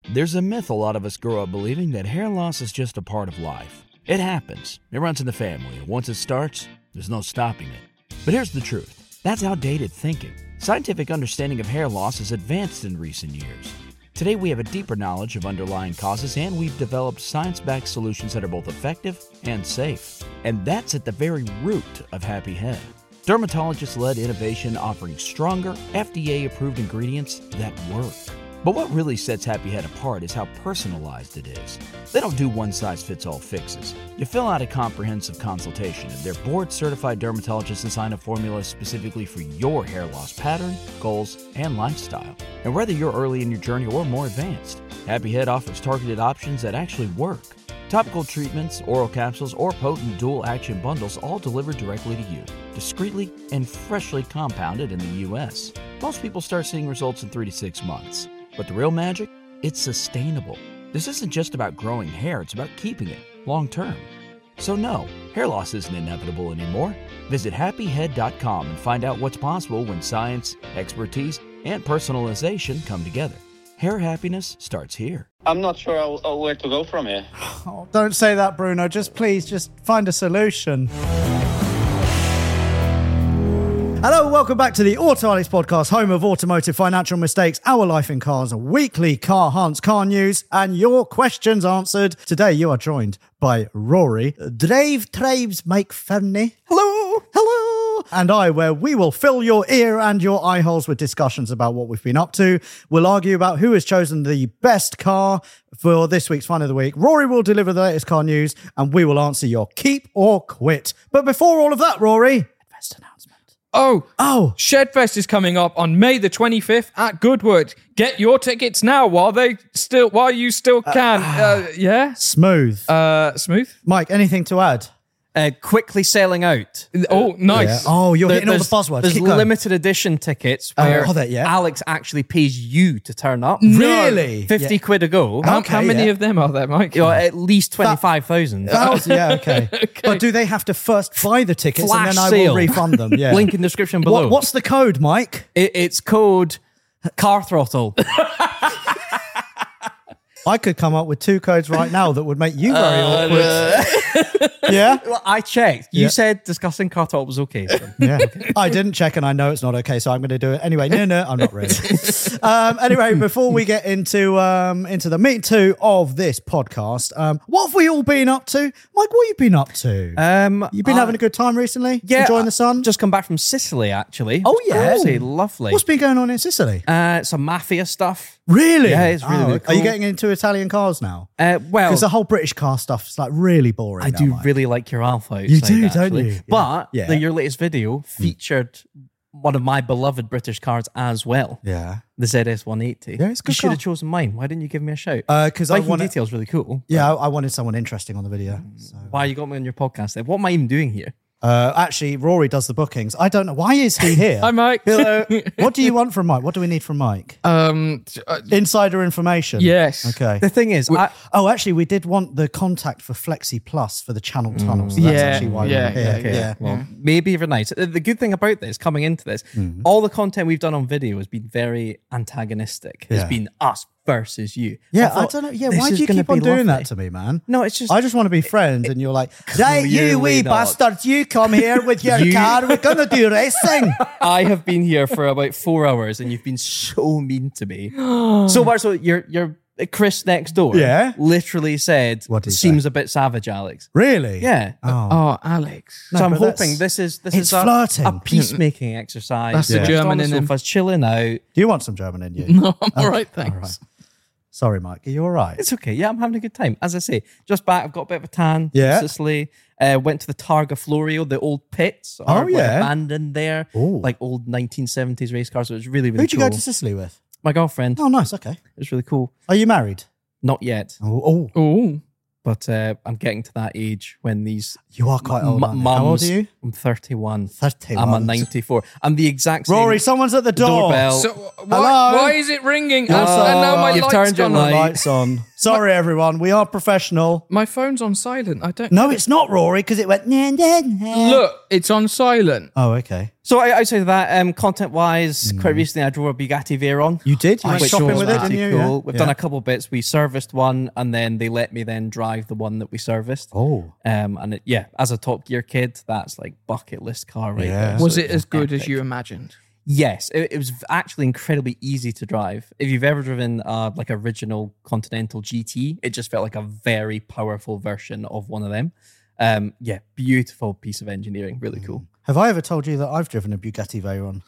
There's a myth a lot of us grow up believing that hair loss is just a part of life. It happens. It runs in the family, and once it starts, there's no stopping it. But here's the truth. That's outdated thinking. Scientific understanding of hair loss has advanced in recent years. Today we have a deeper knowledge of underlying causes, and we've developed science-backed solutions that are both effective and safe. And that's at the very root of Happy Head. Dermatologist-led innovation offering stronger, FDA-approved ingredients that work. But what really sets Happy Head apart is how personalized it is. They don't do one-size-fits-all fixes. You fill out a comprehensive consultation, and their board-certified dermatologists design a formula specifically for your hair loss pattern, goals, and lifestyle. And whether you're early in your journey or more advanced, Happy Head offers targeted options that actually work. Topical treatments, oral capsules, or potent dual-action bundles all delivered directly to you, discreetly and freshly compounded in the U.S. Most people start seeing results in 3 to 6 months. But the real magic? It's sustainable. This isn't just about growing hair, it's about keeping it long-term. So no, hair loss isn't inevitable anymore. Visit happyhead.com and find out what's possible when science, expertise, and personalization come together. Hair happiness starts here. I'm not sure where to go from here. Oh, don't say that, Bruno. Please find a solution. Hello, welcome back to the Auto Alex podcast, home of automotive financial mistakes, our life in cars, weekly car hunts, car news, and your questions answered. Today, you are joined by Rory, Drive Traves Mike Ferney. Hello. Hello. And I, where we will fill your ear and your eye holes with discussions about what we've been up to. We'll argue about who has chosen the best car for this week's Fun of the Week. Rory will deliver the latest car news, and we will answer your keep or quit. But before all of that, Rory, invest announcement. Oh, Shedfest is coming up on May the 25th at Goodwood. Get your tickets now while you still can. Yeah? Smooth. Smooth? Mike, anything to add? Quickly selling out. Oh, nice. Yeah. Oh, you're hitting all the buzzwords. There's limited edition tickets where Alex actually pays you to turn up. Really? 50 quid a go. How many of them are there, Mike? At least 25,000. Yeah, okay. But do they have to first buy the tickets Flash and then I sale. will refund them? Yeah. Link in description below. What's the code, Mike? It's code Car Throttle. I could come up with 2 codes right now that would make you very awkward. Yeah? Well, I checked. You said discussing Car Throttle was okay. So. Yeah. I didn't check and I know it's not okay, so I'm going to do it. Anyway, no, I'm not really. Anyway, before we get into the meat two of this podcast, what have we all been up to? Mike, what have you been up to? You've been having a good time recently? Yeah. Enjoying the sun? Just come back from Sicily, actually. Oh, yeah. Absolutely lovely. What's been going on in Sicily? Some mafia stuff. Really? Yeah, it's really cool. Are you getting into Italian cars now? Well, because the whole British car stuff is like really boring. I do really like your Alfa outside. You do, actually. don't you? But your latest video featured one of my beloved British cars as well. Yeah. The ZS 180. Yeah, it's a good You should car. have chosen mine. Why didn't you give me a shout? Because I Viking wanted detail's really cool. Yeah, I wanted someone interesting on the video. So. Why you got me on your podcast then? What am I even doing here? Actually, Rory does the bookings. I don't know. Why is he here? Hi, Mike. Hello. What do you want from Mike? What do we need from Mike? Insider information. Yes. Okay. The thing is, actually, we did want the contact for Flexi Plus for the channel tunnels. So that's actually why we're here. Okay. Yeah. Well, maybe even nice. The good thing about this, coming into this, all the content we've done on video has been very antagonistic. It's been us versus you. Yeah, I don't know. Yeah, why do you keep on doing that to me, man? No, it's just... I just want to be friends, and you're like, right, you wee bastards, you come here with your car, we're going to do racing. I have been here for about 4 hours, and you've been so mean to me. So your Chris next door literally said, What did he seems say? a bit savage, Alex. Really? Yeah. Oh, Alex. No, So I'm but hoping this is flirting. a peacemaking exercise. That's the German in him. Chilling out. Do you want some German in you? No, I'm all right, thanks. All right. Sorry, Mike. Are you all right? It's okay. Yeah, I'm having a good time. As I say, just back. I've got a bit of a tan. Yeah. From Sicily. Went to the Targa Florio, the old pits. Abandoned there. Ooh. Like old 1970s race cars. So it was really, really Who'd you cool. go to Sicily with? My girlfriend. Oh, nice. Okay. It was really cool. Are you married? Not yet. Oh. Oh. But I'm getting to that age when these... You are quite old, aren't you? mums... How old are you? I'm 31. 31. I'm a 94. I'm the exact same... Rory, someone's at the door. Doorbell. So Hello? why is it ringing? And Yes, now my you've light's turned your gone on. light. Lights on. Sorry, everyone. We are professional. My phone's on silent. I don't. No, it's not, Rory, because it went. Look, it's on silent. Oh, okay. So I say that content-wise, quite recently I drove a Bugatti Veyron. You did? You went which shopping was with it, pretty didn't you? cool. Yeah. We've done a couple bits. We serviced one, and then they let me then drive the one that we serviced. Oh. And as a Top Gear kid, that's like bucket list car right Yeah. there. Was So it as good as epic. you imagined? Yes, it was actually incredibly easy to drive. If you've ever driven like original Continental GT, it just felt like a very powerful version of one of them. Beautiful piece of engineering, really cool. Have I ever told you that I've driven a Bugatti Veyron?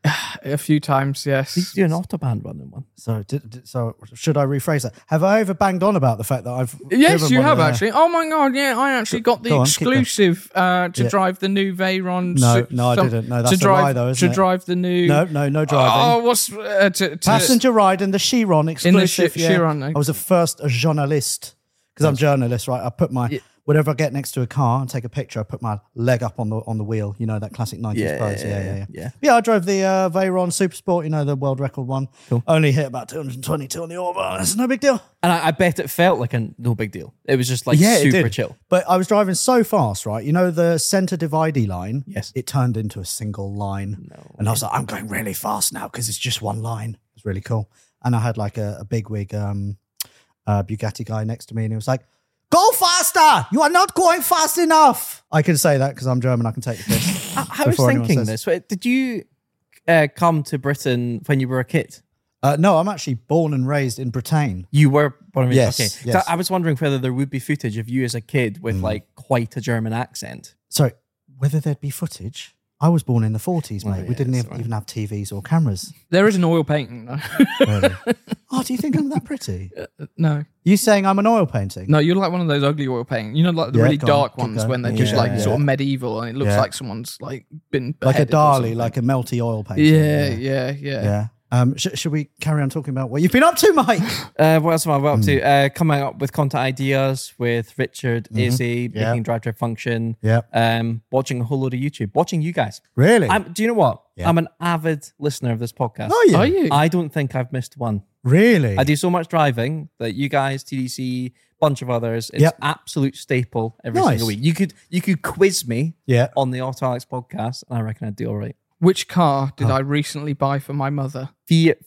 A few times, yes. Did you do an Autobahn run in one? So, so should I rephrase that? Have I ever banged on about the fact that I've? Yes, driven you one have of their- actually. Oh my god, yeah, I actually got the Go on, keep going. exclusive to drive the new Veyron. No, I didn't. No, that's a lie though, isn't to it? drive the new. No driving. Oh, what's to Passenger ride in the Chiron exclusive. Chiron. I was the first journalist because I'm a journalist, right? I put my whenever I get next to a car and take a picture, I put my leg up on the wheel. You know that classic 90s pose. Yeah. I drove the Veyron Super Sport. You know the world record one. Cool. Only hit about 222 on the Autobahn. It's no big deal. And I bet it felt like a no big deal. It was just like It super did. chill. But I was driving so fast, right? You know the center dividey line? Yes. It turned into a single line. And I was like, I'm going really fast now because it's just one line. It was really cool. And I had like a bigwig Bugatti guy next to me and he was like, go faster! You are not going fast enough. I can say that because I'm German. I can take the piss. I was before anyone thinking says- this. Wait, did you come to Britain when you were a kid? No, I'm actually born and raised in Britain. You were born and raised. Yes, Okay. yes. So I was wondering whether there would be footage of you as a kid with like quite a German accent. Sorry, whether there'd be footage. I was born in the 40s, mate. yeah, we didn't that's right. even have TVs or cameras. There is an oil painting. No, Really. Oh, do you think I'm that pretty? no, You saying I'm an oil painting? you're like one of those ugly oil paintings. You know, like the Yeah, really go on, dark keep ones going. when they're just Yeah, like yeah. sort of medieval and it looks Yeah. like someone's like been Like a beheaded or Dali, something. like a melty oil painting. Yeah. Yeah. Should we carry on talking about what you've been up to, Mike? What else am I up to? Coming up with content ideas with Richard, Izzy, Yeah. making Drive Function. Yeah. Watching a whole load of YouTube. Watching you guys. Really? Do you know what? Yeah. I'm an avid listener of this podcast. Are you? Are you? I don't think I've missed one. Really? I do so much driving that you guys, TDC, bunch of others, it's Yep. absolute staple every Nice. single week. You could quiz me Yeah. on the Auto Alex podcast, and I reckon I'd do all right. Which car did I recently buy for my mother? Fiat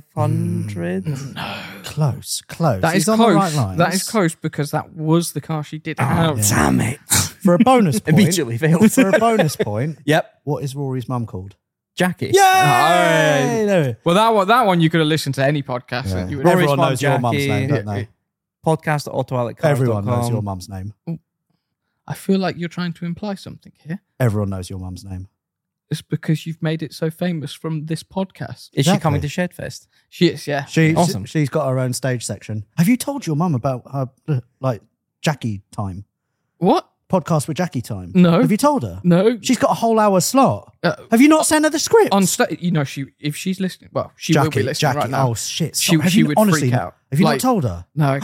500. Close. That He's is on close. the right lines. That is close because that was the car she did have. Damn it! For a bonus point. Immediately failed. For a bonus point. Yep, What is Rory's mum called? Jackie. Yay! No. Well, that one you could have listened to any podcast. And you would Rory's Everyone mum, knows your mum's Jackie. name, don't they? Podcast at AutoAlecCars.com. Everyone knows your mum's name. I feel like you're trying to imply something here. Everyone knows your mum's name. It's because you've made it so famous from this podcast. Is she Exactly. coming to Shedfest? She is, yeah. Awesome. She's got her own stage section. Have you told your mum about her Jackie time? What? Podcast with Jackie time? No. Have you told her? No. She's got a whole hour slot. Uh, Have you not sent her the script? On stage, if she's listening, well, she will be listening right now. Oh shit! She- Stop. Have she you would honestly freak not- out. Have you Like- not told her? No.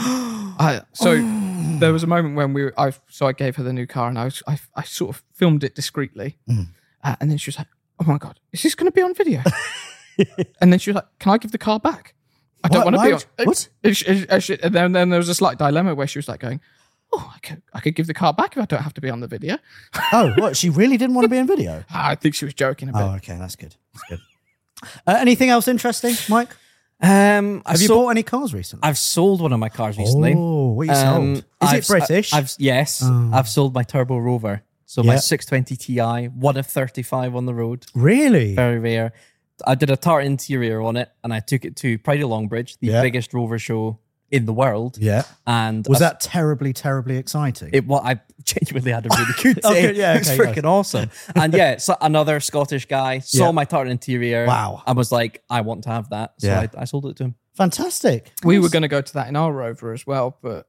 So there was a moment when I gave her the new car and I sort of filmed it discreetly. Mm. And then she was like, oh my God, is this going to be on video? And then she was like, can I give the car back? I don't want to be on. What? And then there was a slight dilemma where she was like going, oh, I could give the car back if I don't have to be on the video. Oh, what? She really didn't want to be in video? I think she was joking a bit. Oh, okay, that's good. That's good. Anything else interesting, Mike? Have Have you bought any cars recently? I've sold one of my cars recently. Oh, what you sold? Is it British? Yes, I've sold my Turbo Rover. So my 620 Ti, one of 35 on the road. Really? Very rare. I did a tart interior on it and I took it to Pride of Longbridge, the biggest rover show in the world. Yeah. And Was that terribly, terribly exciting? I genuinely had a really good day. Okay, yeah, It's okay, freaking awesome. And so another Scottish guy saw my tart interior. Wow. I was like, I want to have that. So Yeah. I sold it to him. Fantastic. We were going to go to that in our Rover as well, but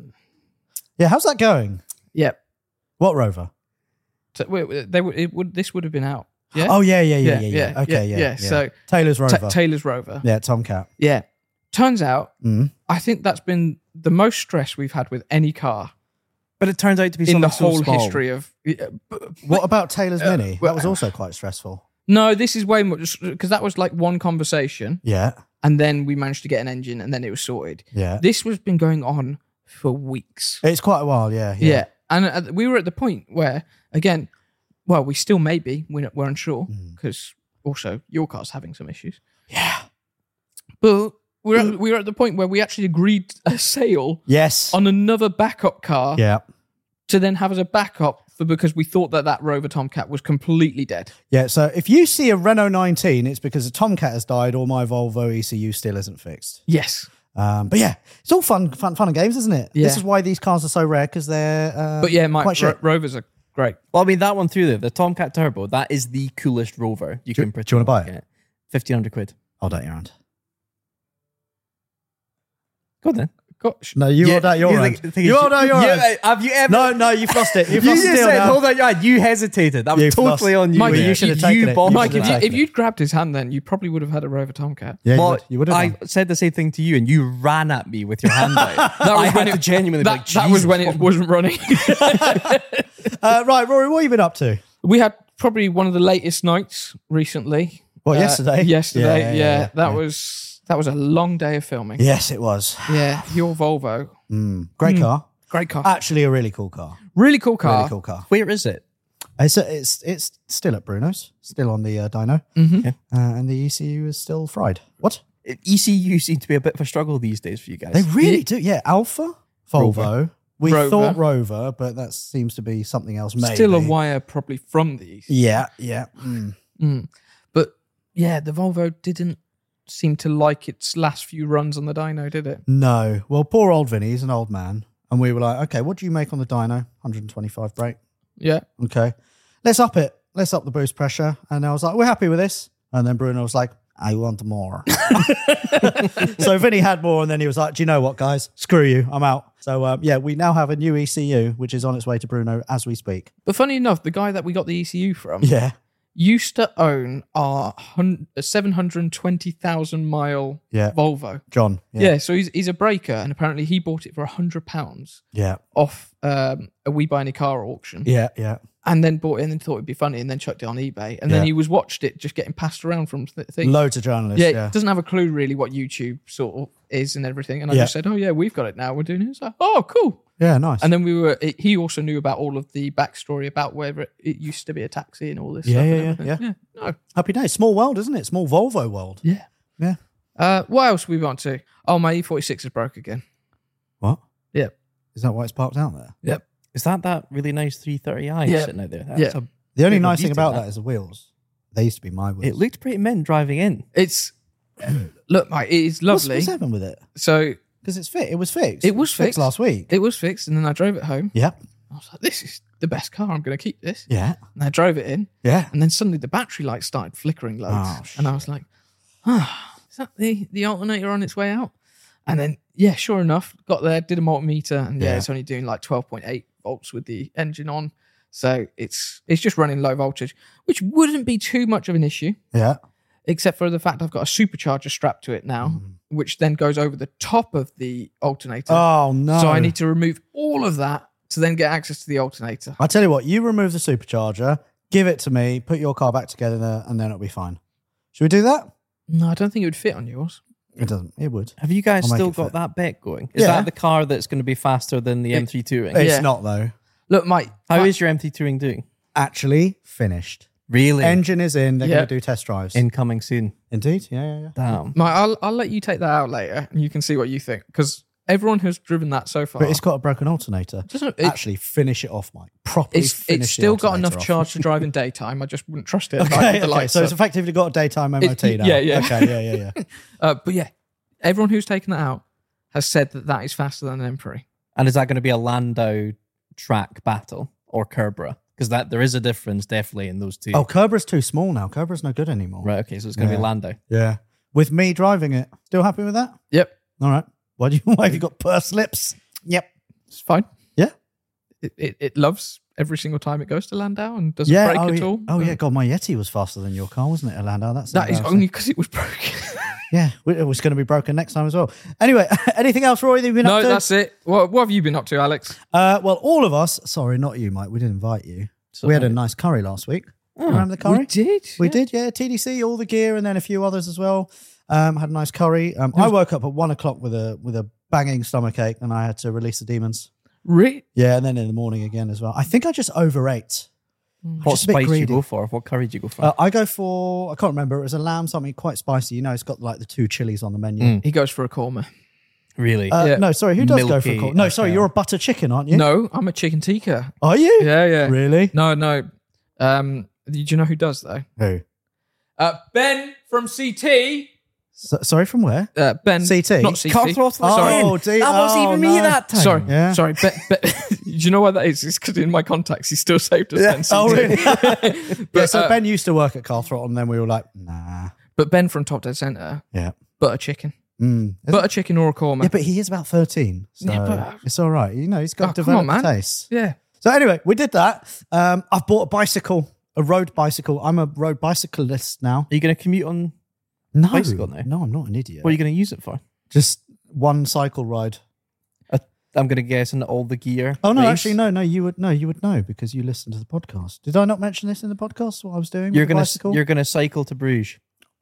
Yeah, how's that going? yeah. What Rover? So this would have been out. Yeah. Oh, yeah. Okay, yeah. So Taylor's Rover. Taylor's Rover. Yeah, Tomcat. Yeah. Turns out, Mm. I think that's been the most stress we've had with any car But it turns out to be in the something so whole small. history of. What about Taylor's Mini? well- That was also quite stressful. No, this is way much because that was like one conversation, Yeah. and then we managed to get an engine, and then it was sorted. Yeah. This was been going on for weeks. It's quite a while, yeah. Yeah, and we were at the point where, again, well, we still may be. We're unsure because also your car's having some issues. Yeah. But we're at the point where we actually agreed a sale Yes. on another backup car Yeah. to then have as a backup because we thought that Rover Tomcat was completely dead. Yeah, so if you see a Renault 19, it's because a Tomcat has died or my Volvo ECU still isn't fixed. Yes. But yeah, it's all fun and games, isn't it? Yeah. This is why these cars are so rare, because they're But yeah, Mike, quite shit. Rovers are great. Well, I mean, that one through there, the Tomcat Turbo, that is the coolest Rover you can pretty do you wanna much buy it? get. 1,500 quid. Hold out your hand. Go on then. Gosh. No, you hold out your hand. You hold out your hand. Have you ever... No, you've lost it. You've You lost just the deal said, now. hold on your hand. You hesitated. That was You've totally lost- on you. Mike, there. you should have taken it. bought You Mike, should if have you, taken if you'd grabbed his hand then, you probably would have had a Rover Tomcat. Yeah, Well, you would have I done. said the same thing to you, and you ran at me with your hand out. That I was had when to it, genuinely be that, like, that was Jesus, when it wasn't running. Right, Rory, what have you been up to? We had probably one of the latest nights recently. Well, yesterday. Yesterday, Yeah. That was a long day of filming. Yes, it was. Yeah, your Volvo. Great car. Great car. Actually, a really cool car. Really cool car. Really cool car. Where is it? It's still at Bruno's, still on the dyno, and the ECU is still fried. What? ECU seem to be a bit of a struggle these days for you guys. They really do. Yeah, Alpha, Volvo. Rover. We Rover. thought Rover, but that seems to be something else. Maybe. Still a wire probably from these. Yeah. But yeah, the Volvo didn't seem to like its last few runs on the dyno, did it? No. Well, poor old Vinny, he's an old man. And we were like, okay, what do you make on the dyno? 125 brake. Yeah. Okay. Let's up it. Let's up the boost pressure. And I was like, we're happy with this. And then Bruno was like, I want more. So Vinny had more, and then he was like, do you know what, guys? Screw you. I'm out. So, yeah, we now have a new ECU, which is on its way to Bruno as we speak. But funny enough, the guy that we got the ECU from Yeah. used to own our 720,000 mile Yeah. Volvo. John. Yeah, so he's a breaker, and apparently he bought it for £100 Yeah. off a We Buy Any Car auction, Yeah. Yeah. and then bought it and then thought it'd be funny, and then chucked it on eBay, and Yeah. then he watched it just getting passed around from things. Loads of journalists. Yeah, Yeah. doesn't have a clue really what YouTube sort of is and everything. And I Yeah. just said, "Oh yeah, we've got it now. We're doing it." It's like, "Oh, cool." Yeah. Nice. And then he also knew about all of the backstory about where it used to be a taxi and all this Yeah, stuff. yeah, and yeah, everything. No. Happy days. Small world, isn't it? Small Volvo world. Yeah. Yeah. What else we want to? Oh, my E46 is broke again. What? Yep. Is that why it's parked out there? Yep. Is that really nice 330i Yeah. sitting out there? Yeah. A, The only Bit of nice thing detail, about that is the wheels. They used to be my wheels. it looked pretty mint driving in. It's look, mate, it is lovely. What's happened with it? So Because it's fit. It was fixed. It was fixed. last week. it was fixed, and then I drove it home. Yep. I was like, "This is the best car. I'm going to keep this." Yeah. And I drove it in. Yeah. And then suddenly the battery light started flickering loads. Oh, and I was like, is that the alternator on its way out? And then, yeah, sure enough, got there, did a multimeter, and Yeah. it's only doing like 12.8 volts with the engine on. So it's just running low voltage, which wouldn't be too much of an issue, Yeah. except for the fact I've got a supercharger strapped to it now, which then goes over the top of the alternator. Oh, no. So I need to remove all of that to then get access to the alternator. I tell you what, you remove the supercharger, give it to me, put your car back together, and then it'll be fine. Should we do that? No, I don't think it would fit on yours. It doesn't. It would. Have you guys I'll make still it got fit. that bet going? Is Yeah. that the car that's going to be faster than the M3 Touring? It's Yeah. not, though. Look, mate. How is your M3 Touring doing? Actually finished. Really? Engine is in. They're Yeah. going to do test drives. Incoming soon. Indeed. Yeah. Damn. Mate, I'll let you take that out later, and you can see what you think, because everyone who's driven that so far, But it's got a broken alternator. doesn't it, Actually, finish it off, Mike. Properly it's finish still the got alternator enough off. charge to drive in daytime. I just wouldn't trust it at night Okay, with the okay. lights So it's up. effectively got a daytime MOT now. yeah. Okay, yeah. But yeah, everyone who's taken that out has said that is faster than an M3. And is that going to be a Landau track battle or Kerbera? Because there is a difference definitely in those two. Oh, Kerber's too small now. Kerber's no good anymore. Right, okay, so it's going to Yeah. be Landau. Yeah. With me driving it. Still happy with that? Yep, All right. Why have you got pursed lips? Yep. it's fine. Yeah. It loves every single time it goes to Landau and doesn't Yeah. break Oh, at yeah. all. Oh, yeah. God, my Yeti was faster than your car, wasn't it, Landau? That's That is embarrassing. only because it was broken. Yeah. It was going to be broken next time as well. Anyway, anything else, Roy, that you've been No, up to? that's it. What have you been up to, Alex? Well, all of us, sorry, not you, Mike. We didn't invite you. We had a nice curry last week. Remember the curry? We did. We did, yeah. TDC, all the gear, and then a few others as well. Had a nice curry. I woke up at 1 o'clock with a banging stomachache, and I had to release the demons. Really? Yeah, and then in the morning again as well. I think I just overate. What Just a bit spice do you greedy. go for? What curry do you go for? I go for, I can't remember, it was a lamb, something quite spicy. You know, it's got like the 2 chilies on the menu. He goes for a korma. Really? Yeah. No, sorry, who does go for a Milky call? No, sorry, affair. you're a butter chicken, aren't you? No, I'm a chicken tikka. Are you? Yeah. Really? No. Do you know who does though? Who? Ben from CT. Sorry, from where? Ben. CT? Not CT. Car throttle again. Oh, That wasn't even me no. that time. Sorry. Yeah. Sorry. Do you know why that is? It's because in my contacts, he still saved us Ben CT. Oh, really? But, So Ben used to work at Car Throttle, and then we were like, nah. But Ben from Top Dead Centre, Yeah. butter chicken. Mm. Butter chicken or a korma. Yeah, but he is about 13, so Yeah, but- it's all right. You know, he's got Oh, come developed on, man. taste. Yeah. So anyway, we did that. I've bought a bicycle, a road bicycle. I'm a road bicyclist now. Are you going to commute on? No, Bicycle now? no, I'm not an idiot. What are you going to use it for? Just one cycle ride. I'm going to guess in all the gear. Oh no, race. actually, no. You would know because you listened to the podcast. Did I not mention this in the podcast? What I was doing? You're with the going bicycle? to you're going to cycle to Bruges.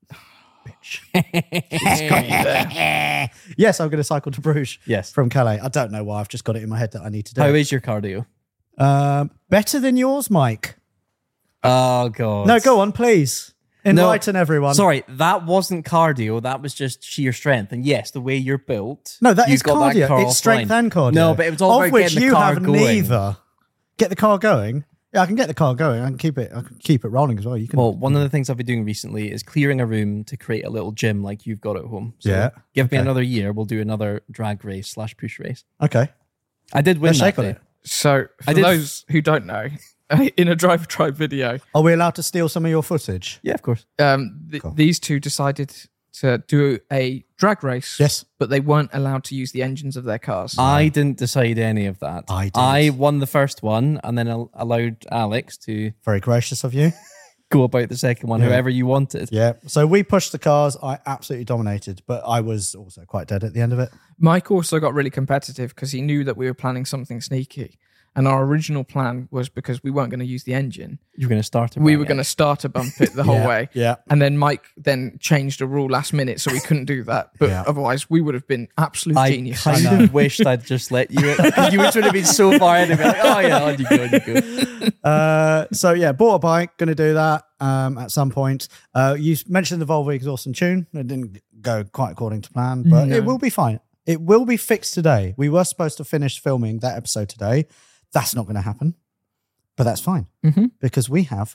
Yes, I'm going to cycle to Bruges. Yes. From Calais. I don't know why. I've just got it in my head that I need to do. How it. is your cardio? Better than yours, Mike. Oh god. No, go on, please. Enlighten everyone. Sorry, that wasn't cardio. That was just sheer strength. And yes, the way you're built. No, that you've is got cardio. That car It's strength offline. and cardio. No, but it was all of about which getting the you car have going. neither. Get the car going. Yeah, I can get the car going. I can keep it rolling as well. You can. Well, one of the things I've been doing recently is clearing a room to create a little gym like you've got at home. So Yeah. give me Okay. another year. We'll do another drag race / push race. Okay. I did win Let's that shake on day. it. So, for I did- those who don't know, in a Drive Tribe video, Are we allowed to steal some of your footage? Yeah, of course. Cool. these two decided to do a drag race. Yes. But they weren't allowed to use the engines of their cars. I didn't decide any of that. I did. I won the first one and then allowed Alex to Very gracious of you. go about the second one, Yeah. however you wanted. Yeah. So we pushed the cars. I absolutely dominated, but I was also quite dead at the end of it. Mike also got really competitive because he knew that we were planning something sneaky. And our original plan was because we weren't going to use the engine. You were going to start a We were going to start a bump it the whole Yeah, way. yeah. And then Mike then changed a rule last minute, so we couldn't do that. But Yeah. otherwise, we would have been absolute I geniuses. kind of wished I'd just let you because you would have been so far ahead of me. Like, oh yeah, on you go, on you go. So yeah, bought a bike. Going to do that at some point. You mentioned the Volvo exhaust and tune. It didn't go quite according to plan, but No. it will be fine. It will be fixed today. We were supposed to finish filming that episode today. That's not going to happen, but that's fine because we have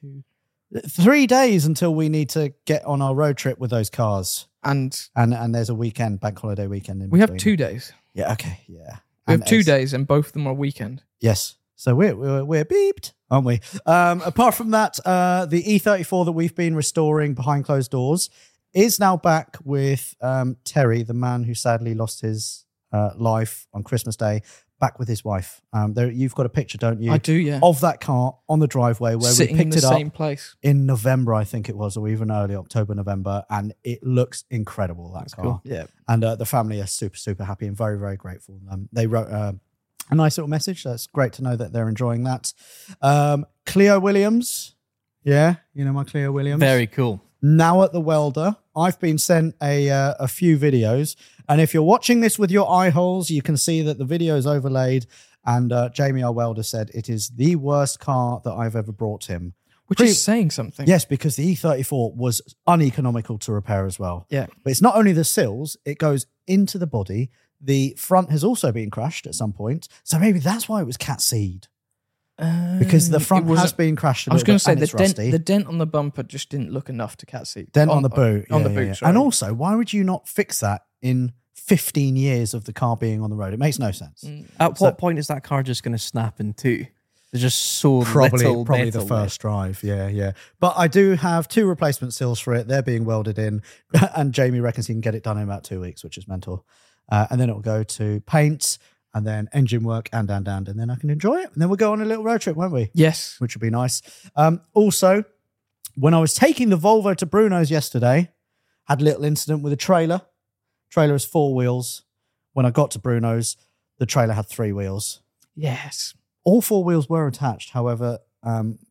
3 days until we need to get on our road trip with those cars. And And there's a weekend, bank holiday weekend. In we have between. 2 days. Yeah. Okay. Yeah. We have And 2 it's- days, and both of them are weekend. Yes. So we're beeped, aren't we? Apart from that, the E34 that we've been restoring behind closed doors is now back with Terry, the man who sadly lost his life on Christmas Day, back with his wife. You've got a picture, don't you? I do, yeah. Of that car on the driveway where Sitting we in picked the it up same place. in November, I think it was, or even early October, November, and it looks incredible, that car. cool. Yeah. And the family are super, super happy and very, very grateful. They wrote a nice little message. That's great to know that they're enjoying that. Cleo Williams. Yeah, you know my Cleo Williams. Very cool. Now at the welder. I've been sent a few videos. And if you're watching this with your eye holes, you can see that the video is overlaid. And Jamie, our welder, said it is the worst car that I've ever brought him. Which is saying something. Yes, because the E34 was uneconomical to repair as well. Yeah. But it's not only the sills, it goes into the body. The front has also been crashed at some point. So maybe that's why it was cat seed. Because the front it wasn't- has been crashed a I was little going bit to say and the it's dent, rusty. the dent on the bumper just didn't look enough to cat seat. Dent on the boot. On the Yeah, boot, yeah. sorry. And also, why would you not fix that in 15 years of the car being on the road? It makes no sense. At what point is that car just going to snap in two? There's just so Probably little the metal first drive. Yeah. But I do have 2 replacement sills for it. They're being welded in. And Jamie reckons he can get it done in about 2 weeks, which is mental. And then it will go to paint and then engine work and then I can enjoy it. And then we'll go on a little road trip, won't we? Yes. Which would be nice. Also, when I was taking the Volvo to Bruno's yesterday, had a little incident with a trailer. Trailer has 4 wheels. When I got to Bruno's, the trailer had 3 wheels. Yes. All 4 wheels were attached. However,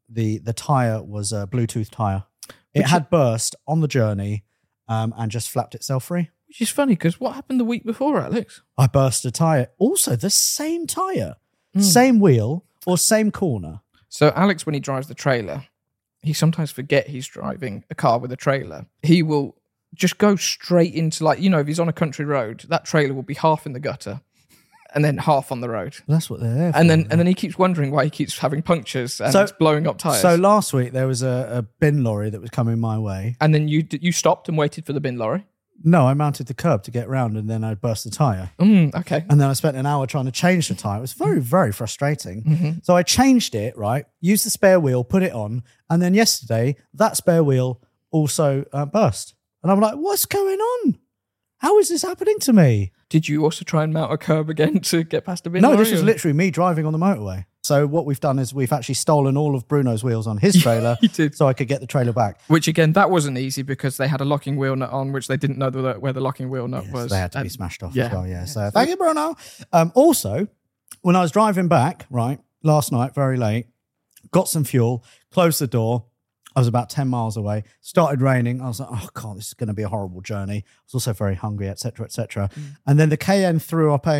the tyre was a Bluetooth tyre. It had burst on the journey and just flapped itself free. Which is funny because what happened the week before, Alex? I burst a tyre. Also, the same tyre, same wheel or same corner. So Alex, when he drives the trailer, he sometimes forget he's driving a car with a trailer. He will just go straight into, like, if he's on a country road, that trailer will be half in the gutter and then half on the road. That's what they're there for. And then he keeps wondering why he keeps having punctures and it's blowing up tyres. So last week there was a bin lorry that was coming my way. And then you stopped and waited for the bin lorry? No, I mounted the curb to get round and then I burst the tyre. Okay. And then I spent an hour trying to change the tyre. It was very, very frustrating. So I changed it, right? Used the spare wheel, put it on. And then yesterday, that spare wheel also burst. And I'm like, what's going on? How is this happening to me? Did you also try and mount a curb again to get past the bin No, lorry? this was literally me driving on the motorway. So what we've done is we've actually stolen all of Bruno's wheels on his trailer You did. so I could get the trailer back. Which, again, that wasn't easy because they had a locking wheel nut on, which they didn't know where the locking wheel nut Yes, was. they had to be smashed off yeah. as well, yeah. So thank you, Bruno. Also, when I was driving back, right, last night, very late, got some fuel, closed the door. I was about 10 miles away. Started raining. I was like, oh, God, this is going to be a horrible journey. I was also very hungry, et cetera, et cetera. And then the Cayenne threw up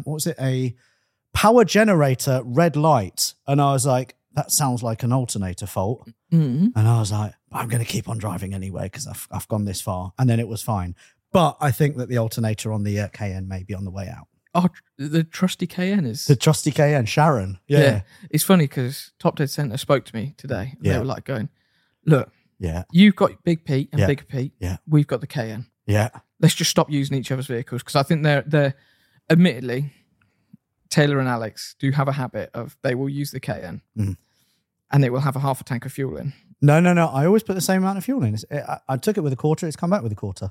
a power generator red light. And I was like, that sounds like an alternator fault. And I was like, I'm going to keep on driving anyway because I've gone this far. And then it was fine. But I think that the alternator on the Cayenne may be on the way out. Oh, the trusty Cayenne is... The trusty Cayenne, Sharon. Yeah. It's funny because Top Dead Centre spoke to me today. And They were like going, look, Yeah. you've got Big Pete and Yeah. Bigger Pete. Yeah. We've got the Cayenne. Yeah. Let's just stop using each other's vehicles because I think they're admittedly, Taylor and Alex do have a habit of they will use the Cayenne and they will have a half a tank of fuel in. No. I always put the same amount of fuel in. I took it with a quarter. It's come back with a quarter.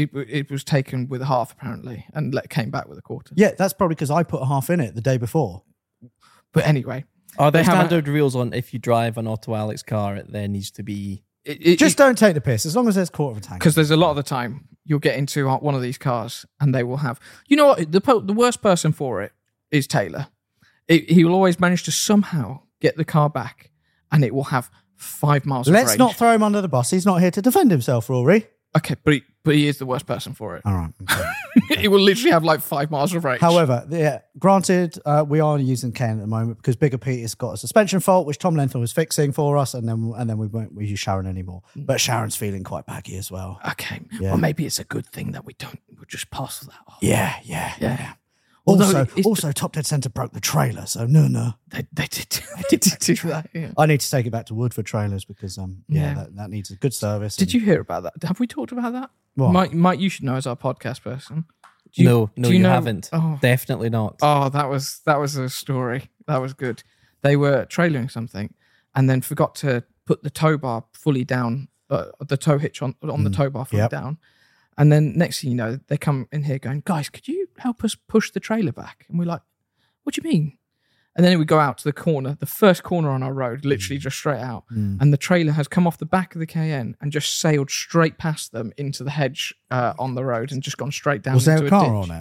It was taken with a half apparently and came back with a quarter. Yeah, that's probably because I put a half in it the day before. But anyway, Are there They have a- standard rules on if you drive an Auto Alex car, it there needs to be... Just don't take the piss as long as there's a quarter of a tank. because there's a lot of the time you'll get into one of these cars and they will have, you know what, the worst person for it is Taylor. He will always manage to somehow get the car back and it will have 5 miles of Let's range. not throw him under the bus. He's not here to defend himself, Rory. Okay, but he is the worst person for it. All right. Okay. He will literally have like 5 miles of range. However, granted, we are using Cayenne at the moment because Bigger Pete has got a suspension fault, which Tom Lenthal was fixing for us, and then we won't use Sharon anymore. But Sharon's feeling quite baggy as well. Okay, Yeah. well maybe it's a good thing that we'll just pass that off. Yeah. Although Also, Top Dead Centre broke the trailer, so no. They did do that. Yeah. I need to take it back to Woodford Trailers because Yeah. that needs a good service. Did you hear about that? Have we talked about that? What? Mike, you should know as our podcast person. No, do you know- haven't. Oh. Definitely not. Oh, that was a story. That was good. They were trailering something and then forgot to put the tow bar fully down, the tow hitch on the tow bar fully Yep. down. And then next thing you know, they come in here going, guys, could you help us push the trailer back? And we're like, what do you mean? And then we go out to the corner, the first corner on our road, literally just straight out. And the trailer has come off the back of the Cayenne and just sailed straight past them into the hedge on the road and just gone straight down Was there into a car ditch. on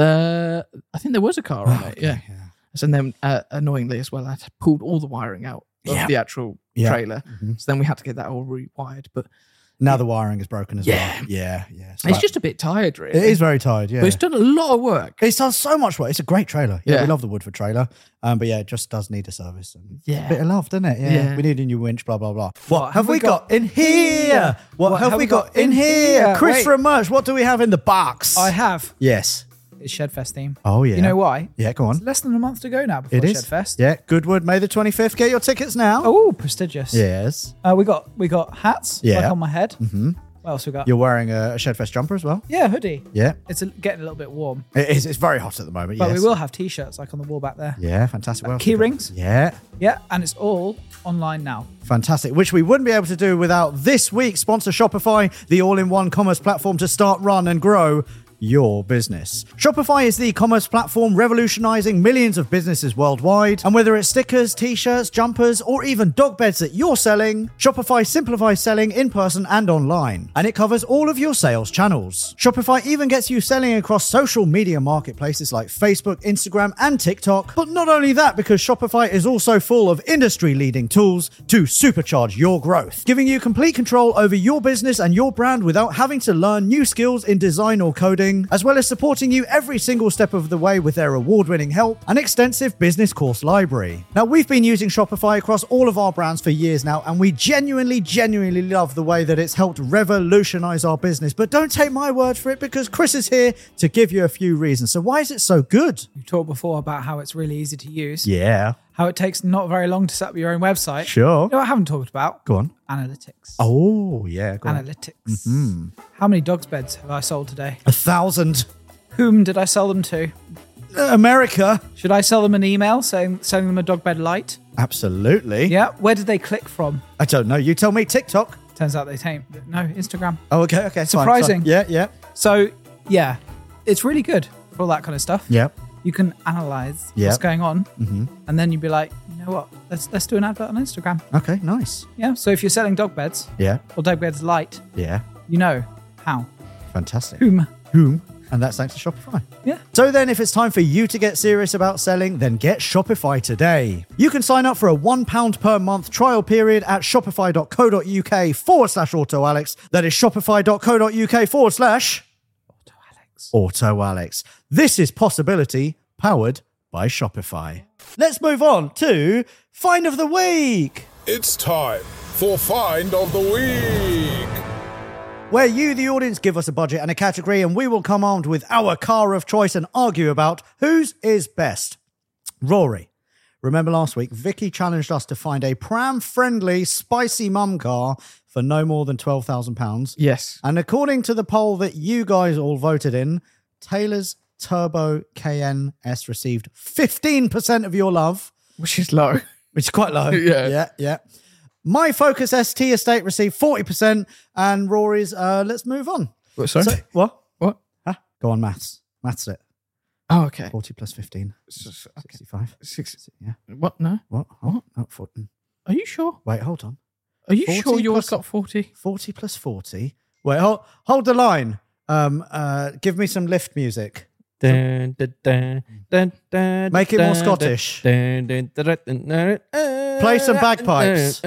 it? I think there was a car on it, yeah. So then, annoyingly as well, I had pulled all the wiring out of the actual trailer. So then we had to get that all rewired. But Now the wiring is broken as Yeah. well. Yeah. it's just a bit tired, really. It is very tired, yeah. But it's done a lot of work. It's done so much work. It's a great trailer. Yeah, Yeah. we love the Woodford trailer. But yeah, it just does need a service. And Yeah. a bit of love, doesn't it? Yeah. Yeah. We need a new winch, blah, blah, blah. What have we got in here? What have we got in here? Chris Wait. from Merch, what do we have in the box? I have. Yes. It's Shedfest theme. Oh, yeah. You know why? Yeah, go on. It's less than a month to go now before It is. Shedfest. Yeah, Goodwood, May the 25th. Get your tickets now. Oh, prestigious. Yes. We got hats. Yeah. Like on my head. Mm-hmm. What else we got? You're wearing a Shedfest jumper as well? Yeah, hoodie. Yeah. It's getting a little bit warm, It is. It's very hot at the moment, but yes. we will have t-shirts like on the wall back there. Yeah, fantastic. What else Key we got? rings. Yeah. Yeah, and it's all online now. Fantastic, which we wouldn't be able to do without this week's sponsor, Shopify, the all-in-one commerce platform to start, run, and grow your business. Shopify is the e-commerce platform revolutionizing millions of businesses worldwide. And whether it's stickers, t-shirts, jumpers, or even dog beds that you're selling, Shopify simplifies selling in person and online. And it covers all of your sales channels. Shopify even gets you selling across social media marketplaces like Facebook, Instagram, and TikTok. But not only that, because Shopify is also full of industry-leading tools to supercharge your growth, giving you complete control over your business and your brand without having to learn new skills in design or coding, as well as supporting you every single step of the way with their award-winning help and extensive business course library. Now, we've been using Shopify across all of our brands for years now, and we genuinely love the way that it's helped revolutionize our business. But don't take my word for it, because Chris is here to give you a few reasons. So why is it so good? You talked before about how it's really easy to use. Yeah. How it takes not very long to set up your own website. Sure. You know what I haven't talked about? Go on. Analytics. Oh, yeah. Go on. Analytics. How many dog's beds have I sold today? 1,000. Whom did I sell them to? America. Should I sell them an email selling them a dog bed light? Absolutely. Yeah. Where did they click from? I don't know. You tell me. TikTok. Turns out they tamed. No, Instagram. Oh, okay. Fine, Surprising. fine. Yeah. So, yeah, it's really good for all that kind of stuff. Yeah. You can analyze Yeah. what's going on, and then you'd be like, you know what? Let's do an advert on Instagram. Okay, nice. Yeah. So if you're selling dog beds Yeah. or dog beds light, Yeah. you know how. Fantastic. Whom? And that's thanks to Shopify. Yeah. So then, if it's time for you to get serious about selling, then get Shopify today. You can sign up for a £1 per month trial period at shopify.co.uk/AutoAlex. That is shopify.co.uk/AutoAlex. This is Possibility, powered by Shopify. Let's move on to Find of the Week, It's time for Find of the Week. where you, the audience, give us a budget and a category, and we will come armed with our car of choice and argue about whose is best. Rory, remember last week, Vicky challenged us to find a pram-friendly, spicy mum car for no more than £12,000. Yes. And according to the poll that you guys all voted in, Taylor's Turbo Cayenne S received 15% of your love, Which is low. which is quite low. Yeah. My Focus ST Estate received 40%, and Rory's, let's move on. What, sorry? So, what? What? Huh? Go on, maths. Maths it. Oh, okay. 40 plus 15. 65. Yeah. What? No. What? Oh, not 40. Are you sure? Wait, hold on. Are you 40 sure yours plus- got 40? 40 plus 40. Wait, hold the line. Give me some lift music. Dun, dun, dun, dun, dun, Make it more dun, Scottish. dun, dun, dun, dun, dun, dun, Play some bagpipes.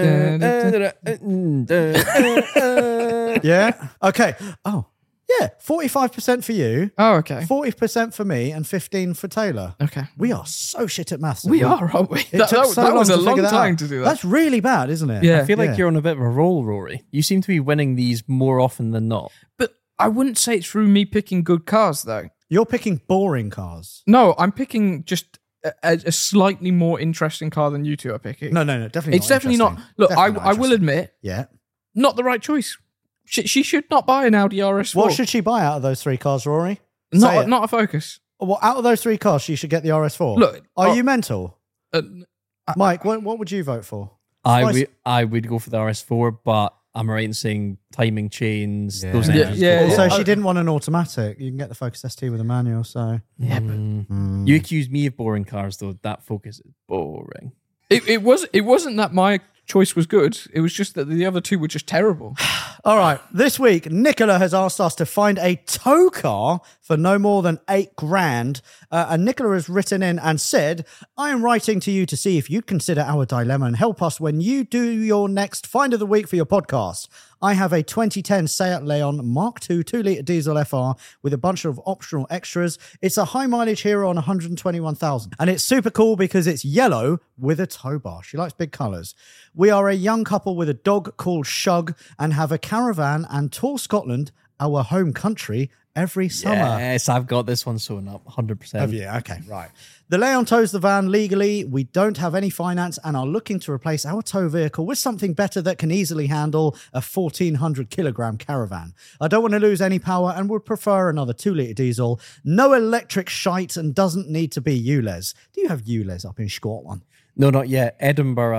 Yeah? Okay. Oh, yeah. 45% for you, Oh, okay. 40% for me, and 15 for Taylor. Okay. We are so shit at maths. We are, aren't we? It took so that long was a to long figure that time out. to do that. That's really bad, isn't it? Yeah. I feel like you're on a bit of a roll, Rory. You seem to be winning these more often than not. But I wouldn't say it's through me picking good cars, though. You're picking boring cars. No, I'm picking just a slightly more interesting car than you two are picking. No, definitely. It's definitely not. Look, I will interesting. admit, Yeah. not the right choice. She should not buy an Audi RS4. What should she buy out of those three cars, Rory? Say it. Not a Focus. Well, out of those three cars, she should get the RS4. Look, are you mental, Uh, Mike? What would you vote for? I would go for the RS4, but I'm right in saying timing chains, those Yeah, engines. yeah. Also, she didn't want an automatic. You can get the Focus ST with a manual. So yeah, but You accuse me of boring cars, though. That Focus is boring. it wasn't that my choice was good. It was just that the other two were just terrible. all right, this week Nicola has asked us to find a tow car for no more than £8,000. And Nicola has written in and said, I am writing to you to see if you'd consider our dilemma and help us when you do your next Find of the Week for your podcast. I have a 2010 Seat Leon Mark II 2-litre diesel FR with a bunch of optional extras. It's a high mileage hero on 121,000. And it's super cool because it's yellow with a tow bar. She likes big colours. We are a young couple with a dog called Shug and have a caravan and tour Scotland, our home country, every summer. Yes, I've got this one sewn up, 100%. Have you? Okay, right. The Leon tows the van legally. We don't have any finance and are looking to replace our tow vehicle with something better that can easily handle a 1,400 kilogram caravan. I don't want to lose any power and would prefer another 2-litre diesel. No electric shite and doesn't need to be ULEZ. Do you have ULEZ up in Scotland? No, not yet. Edinburgh.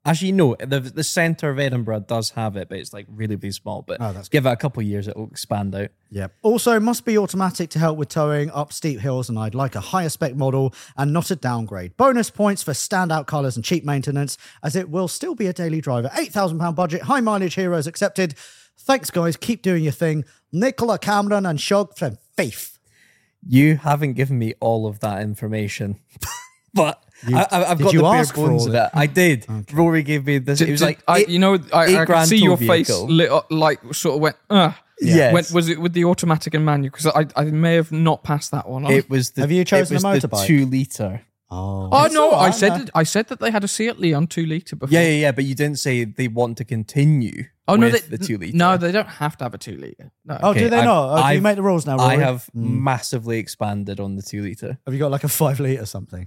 Actually, no, the centre of Edinburgh does have it, but it's like really, really small. But give it a couple of years, it'll expand out. Yep. Also, must be automatic to help with towing up steep hills, and I'd like a higher spec model and not a downgrade. Bonus points for standout colours and cheap maintenance, as it will still be a daily driver. £8,000 budget, high mileage heroes accepted. Thanks, guys. Keep doing your thing. Nicola Cameron and Shog from Faith. You haven't given me all of that information, but I've got you the bare ask for bones all of of it. I did. Okay. Rory gave me this. It was like I could see your face vehicle. lit up, like sort of went. Yes. Was it with the automatic and manual? Because I may have not passed that one on. It was the. Have you chosen it was a the motorbike? 2 litre. Oh no! I said that they had a Seat Leon 2 litre before. Yeah. But you didn't say they want to continue. With the 2 litre. No, they don't have to have a 2 litre. No. Oh, do they not? Oh, do you make the rules now, Rory? I have massively expanded on the 2 litre. Have you got like a 5 litre something?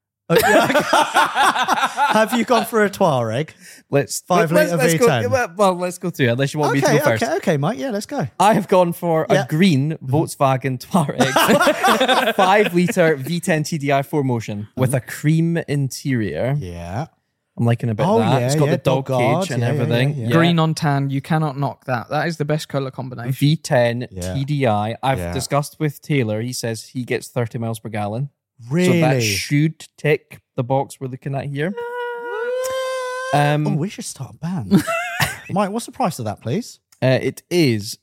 Have you gone for a Touareg? Let's 5 litre V10. Well, let's go through it. Unless you want me to go first. Okay, Mike. Yeah, let's go. I have gone for a green Volkswagen Touareg 5 litre V10 TDI 4Motion with a cream interior. Yeah. I'm liking a bit of that. It's got the dog guard cage and everything. Yeah. Green on tan, you cannot knock that. That is the best colour combination. V10 TDI. I've discussed with Taylor. He says he gets 30 miles per gallon. Really? So that should tick the box we're looking at here. We should start a band. Mike, what's the price of that, please? It is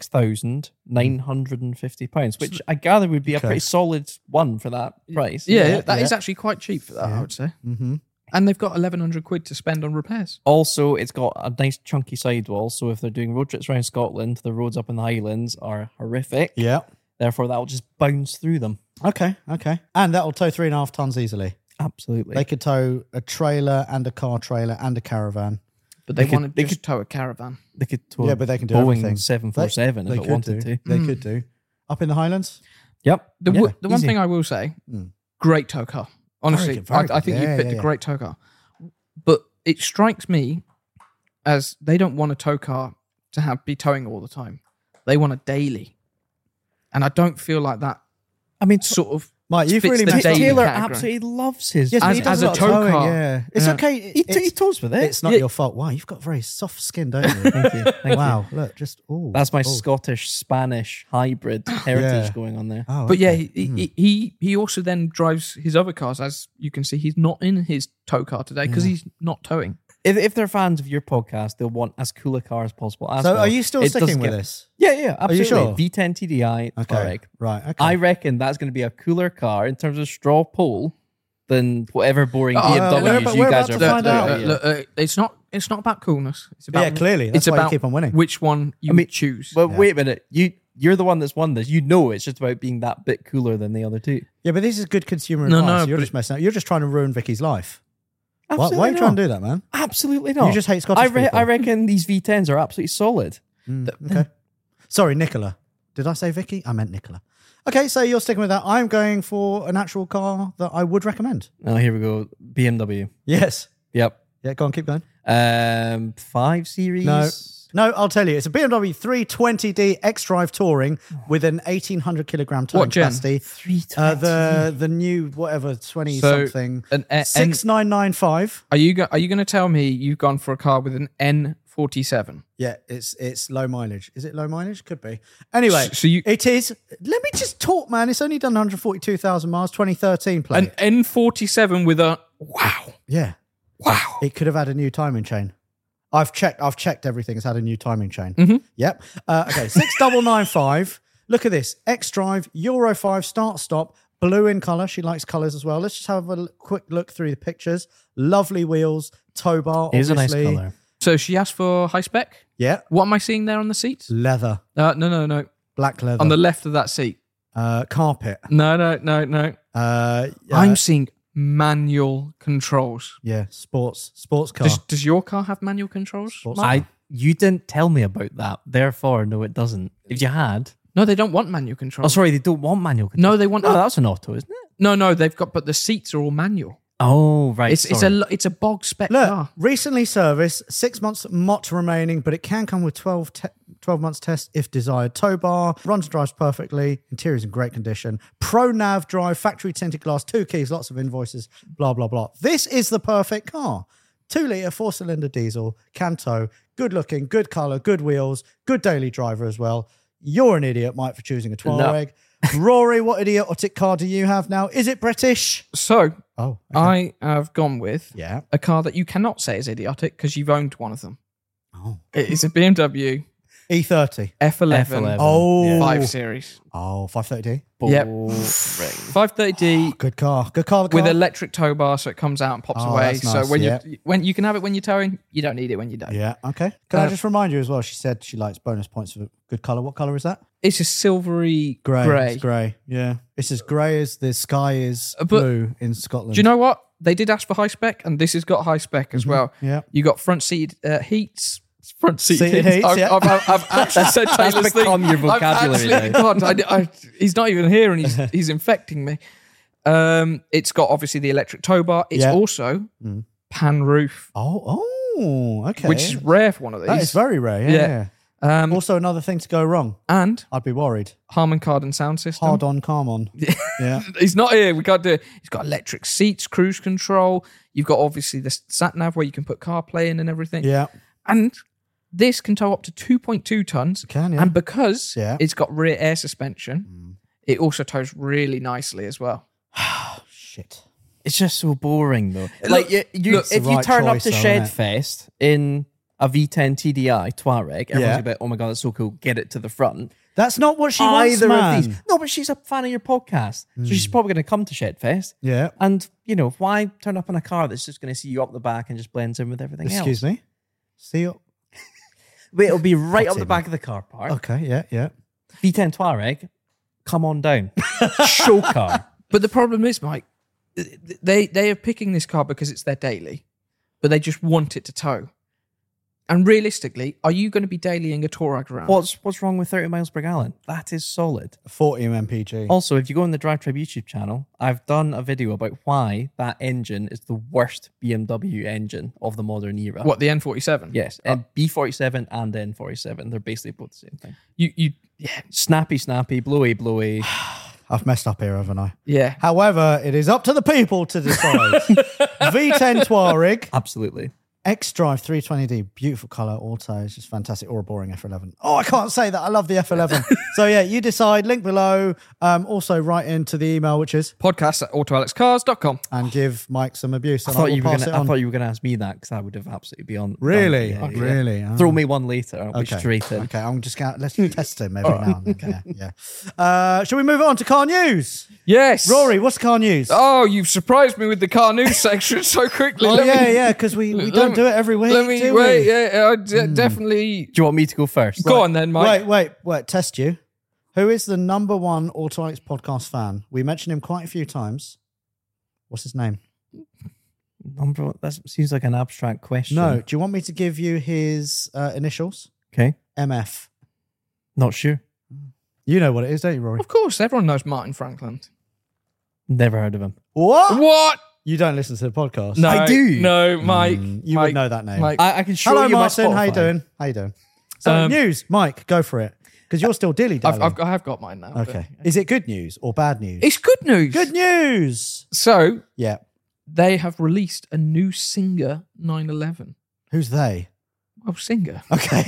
£6,950, which I gather would be a pretty solid one for that price. Yeah, that is actually quite cheap for that, I would say. Mm-hmm. And they've got 1,100 quid to spend on repairs. Also, it's got a nice chunky sidewall, so if they're doing road trips around Scotland, the roads up in the Highlands are horrific. Yeah. Therefore, that'll just bounce through them. Okay. And that'll tow 3.5 tons easily. Absolutely. They could tow a trailer and a car trailer and a caravan. But they could tow a caravan. They could tow but they can do Boeing everything. 747 if it wanted to. They could do. Up in the Highlands? Yep. The one thing I will say, great tow car. Honestly, I think you picked a great tow car. But it strikes me as they don't want a tow car to be towing all the time. They want a daily. And I don't feel like that. I mean, sort of. Mike, you've fits really the messed daily Taylor category. absolutely loves his. Yes, as a tow car. Yeah. It's okay. He tows with it. It's not your fault. Wow, you've got very soft skin, don't you? Thank you. Wow, look, just That's my Scottish-Spanish hybrid heritage going on there. Oh, But yeah, he also then drives his other cars. As you can see, he's not in his tow car today because he's not towing. If they're fans of your podcast, they'll want as cool a car as possible. So are you still sticking with this? Yeah, absolutely. Are you sure? V10 TDI Touareg. Right, okay. I reckon that's going to be a cooler car in terms of straw pull than whatever boring BMWs you guys are find out. Look, it's not about coolness. It's about clearly. That's why you keep on winning. Which one you choose. But wait a minute. You're the one that's won this. You know it's just about being that bit cooler than the other two. Yeah, but this is good consumer advice. You're just messing up. You're just trying to ruin Vicky's life. Why are you trying to do that, man? Absolutely not. You just hate Scottish people. I reckon these V10s are absolutely solid. Okay. Sorry, Nicola. Did I say Vicky? I meant Nicola. Okay, so you're sticking with that. I'm going for an actual car that I would recommend. Oh, here we go. BMW. Yes. Yep. Yeah, go on, keep going. 5 Series. No, I'll tell you. It's a BMW 320d X-Drive Touring with an 1,800 kilogram towing capacity. 320. The new whatever 20-something. 6995. Are you going to tell me you've gone for a car with an N47? Yeah, it's low mileage. Is it low mileage? Could be. Anyway, it is. Let me just talk, man. It's only done 142,000 miles. 2013 plate. An N47 with a wow. Yeah. Wow. It could have had a new timing chain. I've checked everything. It's had a new timing chain. Mm-hmm. Yep. Okay, 6995. Look at this. X-Drive, Euro 5, start-stop, blue in colour. She likes colours as well. Let's just have a quick look through the pictures. Lovely wheels, tow bar, It is obviously. a nice colour. So she asked for high spec? Yeah. What am I seeing there on the seats? Leather. No. Black leather. On the left of that seat. Carpet. No. I'm seeing manual controls. Yeah, sports car. Does your car have manual controls? You didn't tell me about that. Therefore, no, it doesn't. If you had... No, they don't want manual controls. Oh, sorry, they don't want manual controls. No, they want... No, that's an auto, isn't it? No, they've got... But the seats are all manual. Oh, right. It's a bog spec car. Recently serviced, 6 months MOT remaining, but it can come with 12 months test if desired. Tow bar, runs and drives perfectly, interior's in great condition. Pro Nav drive, factory tinted glass, 2 keys, lots of invoices, blah, blah, blah. This is the perfect car. 2-litre 4-cylinder diesel, Canto, good looking, good colour, good wheels, good daily driver as well. You're an idiot, Mike, for choosing a Touareg. Rory, what idiotic car do you have now? Is it British? So Oh, I have gone with yeah. a car that you cannot say is idiotic because you've owned one of them. Oh. It is a BMW E30. F11, Oh. 5 Series. Oh, 530D. Yep. Boring. 530D Good car. Good car. with electric tow bar, so it comes out and pops Oh, away. that's nice, So when yeah. when you can have it when you're towing, you don't need it when you don't. Yeah, okay. Can I just remind you as well, she said she likes bonus points for good colour. What colour is that? It's a silvery grey. It's grey, yeah. It's as grey as the sky is But- blue in Scotland. Do you know what? They did ask for high spec, and this has got high spec as well. Yeah. You got front seat heats. Front seat Seated heats. heats, yeah. I've actually said That's Taylor's thing. become your vocabulary I've actually- God, he's not even here, and he's infecting me. It's got obviously the electric tow bar. It's Yeah. also pan roof, Okay. which is rare for one of these. That is very rare, Yeah. yeah. Also, another thing to go wrong. And I'd be worried. Harman Kardon sound system. Hard on, calm on. Yeah. He's not here. We can't do it. He's got electric seats, cruise control. You've got obviously the sat nav where you can put CarPlay in and everything. Yeah. And this can tow up to 2.2 tons. It can, yeah. And because Yeah. it's got rear air suspension, it also tows really nicely as well. Shit. It's just so boring though. Look, Like look, if you the right turn up choice, to though, isn't it? Shedfest in a V10 TDI Touareg, everyone's Yeah. gonna be like, "Oh my god, that's so cool! Get it to the front." That's not what she wants, Either man. of these. No, but she's a fan of your podcast, so she's probably going to come to Shedfest. Yeah. And why turn up in a car that's just going to see you up the back and just blends in with everything else? Excuse me? See you. Wait, it'll be right up Fuck the it, back of the car park. Okay, yeah, yeah. V10 Touareg, come on down. Show car. But the problem is, Mike, they are picking this car because it's their daily, but they just want it to tow. And realistically, are you going to be dailying a Touareg around? What's wrong with 30 miles per gallon? That is solid. 40 MPG. Also, if you go on the Drive Tribe YouTube channel, I've done a video about why that engine is the worst BMW engine of the modern era. What, the N47? Yes, and B47 and N47. They're basically both the same thing. Yeah. Snappy, blowy. I've messed up here, haven't I? Yeah. However, it is up to the people to decide. V10 Touareg, Absolutely. X-Drive 320D, beautiful colour, auto, it's just fantastic, or a boring F11. Oh, I can't say that. I love the F11. So yeah, you decide, link below. Also write into the email, which is, Podcast@autoalexcars.com. and give Mike some abuse. I And thought will you were pass gonna. it I on. thought you were gonna ask me that because I would have absolutely been on. Really? Yeah, yeah. Really? Oh. Throw me one later. I'll be Okay. straight in. Okay, I'm just going to, let's test him every now and then. Yeah. Shall we move on to car news? Yes. Rory, what's car news? Oh, you've surprised me with the car news section so quickly. Oh, yeah, because we don't do it every week, Let me do wait. we? Yeah, definitely. Do you want me to go first? Go on then, Mike. Wait, test you. Who is the #1 Auto Alex podcast fan? We mentioned him quite a few times. What's his name? That seems like an abstract question. No, do you want me to give you his initials? Okay. MF. Not sure. You know what it is, don't you, Rory? Of course, everyone knows Martin Franklin. Never heard of him. What? What? You don't listen to the podcast? No, I do. No, Mike. You Mike, would know that name. Mike. I can show Hello, you Martin. my How you Spotify. doing? How you doing? So, news. Mike, go for it. Because you're still dilly-dallying. I have got mine now. but- Okay. Is it good news or bad news? It's good news. Good news. So, Yeah. they have released a new Singer 911. Who's they? Well, Singer. Okay.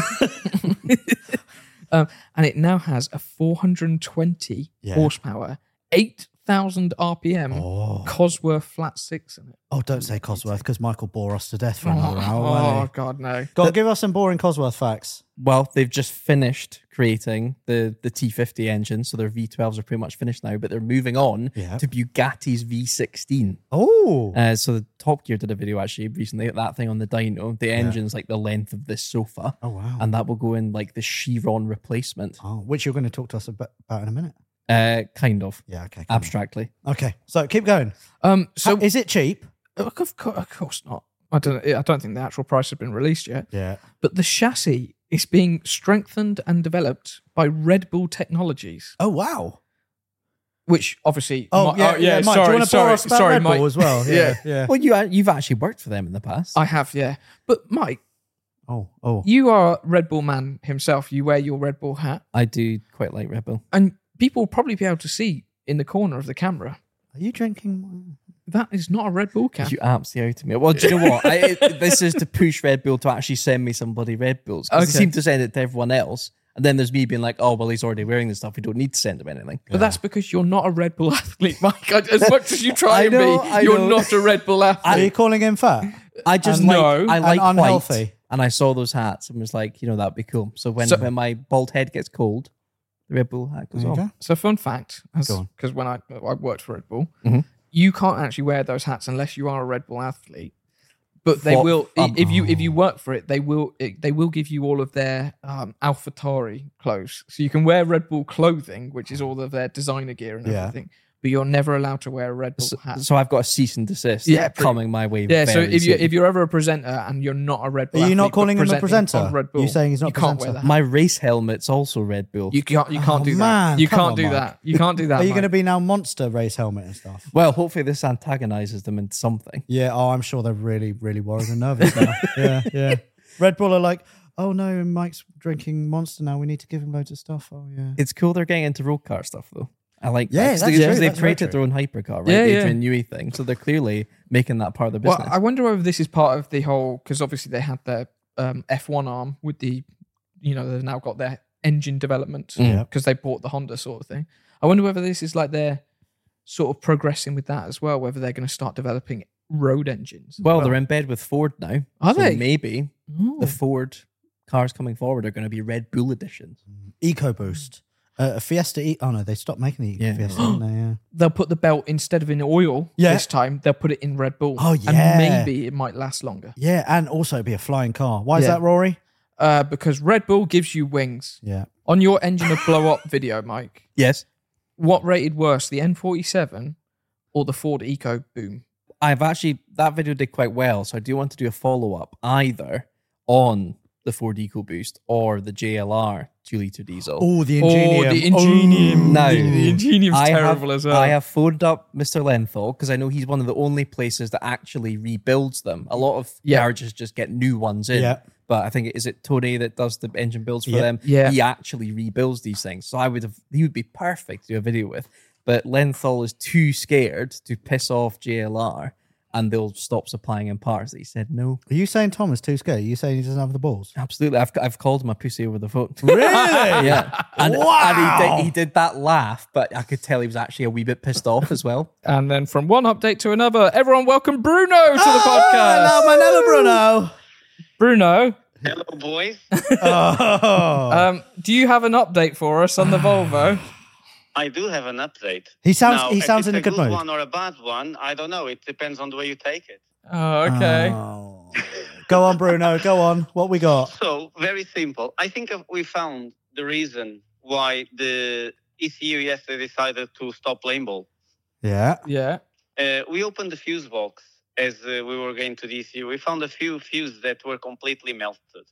And it now has a 420 Yeah. horsepower, 8,000 RPM Oh. Cosworth flat six in it. Oh, don't say Cosworth because Michael bore us to death for another hour. won't Oh, he? God, no. Go on, give us some boring Cosworth facts. Well, they've just finished creating the T50 engine, so their V12s are pretty much finished now, but they're moving on Yeah. to Bugatti's V16. Oh. So the Top Gear did a video actually recently, that thing on the dyno. The engine's like the length of this sofa. Oh, wow. And that will go in like the Chiron replacement. Oh, which you're going to talk to us about in a minute. Kind of. Yeah, okay. come Abstractly. on. Okay, so keep going. So, Is it cheap? of course not. I don't think the actual price has been released yet. Yeah. But the chassis is being strengthened and developed by Red Bull Technologies, Oh, wow. which obviously. Oh, Mike, do you want to borrow us about Red Bull Mike. as well? Yeah. Yeah. Well, you've actually worked for them in the past. I have, yeah. But Mike, Oh. you are a Red Bull man himself. You wear your Red Bull hat, I do quite like Red Bull. and people will probably be able to see in the corner of the camera. Are you drinking? That is not a Red Bull can. You absolutely out to me. Well, do you know what? This is to push Red Bull to actually send me some bloody Red Bulls. Because they seem to send it to everyone else. And then there's me being like, oh, well, he's already wearing this stuff. We don't need to send him anything. But that's because you're not a Red Bull athlete, Mike. As much as you try and be, you're not a Red Bull athlete. Are you calling him fat? I just No. I like And unhealthy. white. And I saw those hats and was like, that'd be cool. So when my bald head gets cold, the Red Bull hat goes on. So fun fact, Go on. because when I worked for Red Bull, Mhm. you can't actually wear those hats unless you are a Red Bull athlete. But they What? will, if you work for it, they will give you all of their AlphaTauri clothes, so you can wear Red Bull clothing, which is all of their designer gear and everything. But you're never allowed to wear a Red Bull hat. So I've got a cease and desist coming my way. Yeah, so very soon. if you're ever a presenter and you're not a Red Bull, Are you not athlete, calling but him a presenting presenter? on Red Bull, You're saying he's not you can't presenter? wear that. My race helmet's also Red Bull. You can't do man, that. You come can't on, do Mike. that. You can't do that. Are you going to Mike. be now Monster race helmet and stuff? Well, hopefully this antagonizes them into something. Yeah. Oh, I'm sure they're really, really worried and nervous now. Yeah. Red Bull are like, oh no, Mike's drinking Monster now. We need to give him loads of stuff. Oh yeah. It's cool they're getting into road car stuff though. I like Yeah, that. that's true. They've That's very created true. their own hypercar, right? Yeah, the yeah. Adrian Newey thing. So they're clearly making that part of their Well, business. I wonder whether this is part of the whole, because obviously they had their F1 arm with the, they've now got their engine development Yeah. because they bought the Honda sort of thing. I wonder whether this is like they're sort of progressing with that as well, whether they're going to start developing road engines. as well, they're in bed with Ford now. Are so they? Maybe Ooh. the Ford cars coming forward are going to be Red Bull editions. EcoBoost. A Fiesta. Oh no, they stopped making the Yeah. Fiesta, didn't they? Yeah. They'll put the belt instead of in oil Yeah. this time. They'll put it in Red Bull. Oh, yeah. And maybe it might last longer. Yeah, and also be a flying car. Why is Yeah. that, Rory? Because Red Bull gives you wings. Yeah. On your engine of blow up video, Mike, Yes. what rated worse, the N47 or the Ford Eco Boom? That video did quite well. So I do want to do a follow up either on the Ford EcoBoost or the JLR 2-litre diesel. Oh, the Oh, Ingenium. the Ingenium. Now, the Ingenium's terrible as well. I have phoned up Mr. Lenthal because I know he's one of the only places that actually rebuilds them. A lot of garages just get new ones in. Yeah. But I think, is it Tony that does the engine builds for Yeah. them? Yeah. He actually rebuilds these things. So he would be perfect to do a video with. But Lenthal is too scared to piss off JLR and they'll stop supplying him parts. He said no. Are you saying Tom is too scared? Are you saying he doesn't have the balls? Absolutely. I've called him a pussy over the phone. Really? Yeah. And Wow. he did that laugh, but I could tell he was actually a wee bit pissed off as well. And then from one update to another, everyone welcome Bruno to the Hello, podcast. Manolo Bruno. Bruno, Hello, boys. Oh. do you have an update for us on the Volvo? I do have an update. He sounds Now, he if sounds it's in a good mood. one or a bad one, I don't know. It depends on the way you take it. Oh, okay. Oh. Go on, Bruno. Go on. What we got? So, very simple. I think we found the reason why the ECU yesterday decided to stop lane ball. Yeah. Yeah. We opened the fuse box as we were going to the ECU. We found a few fuses that were completely melted.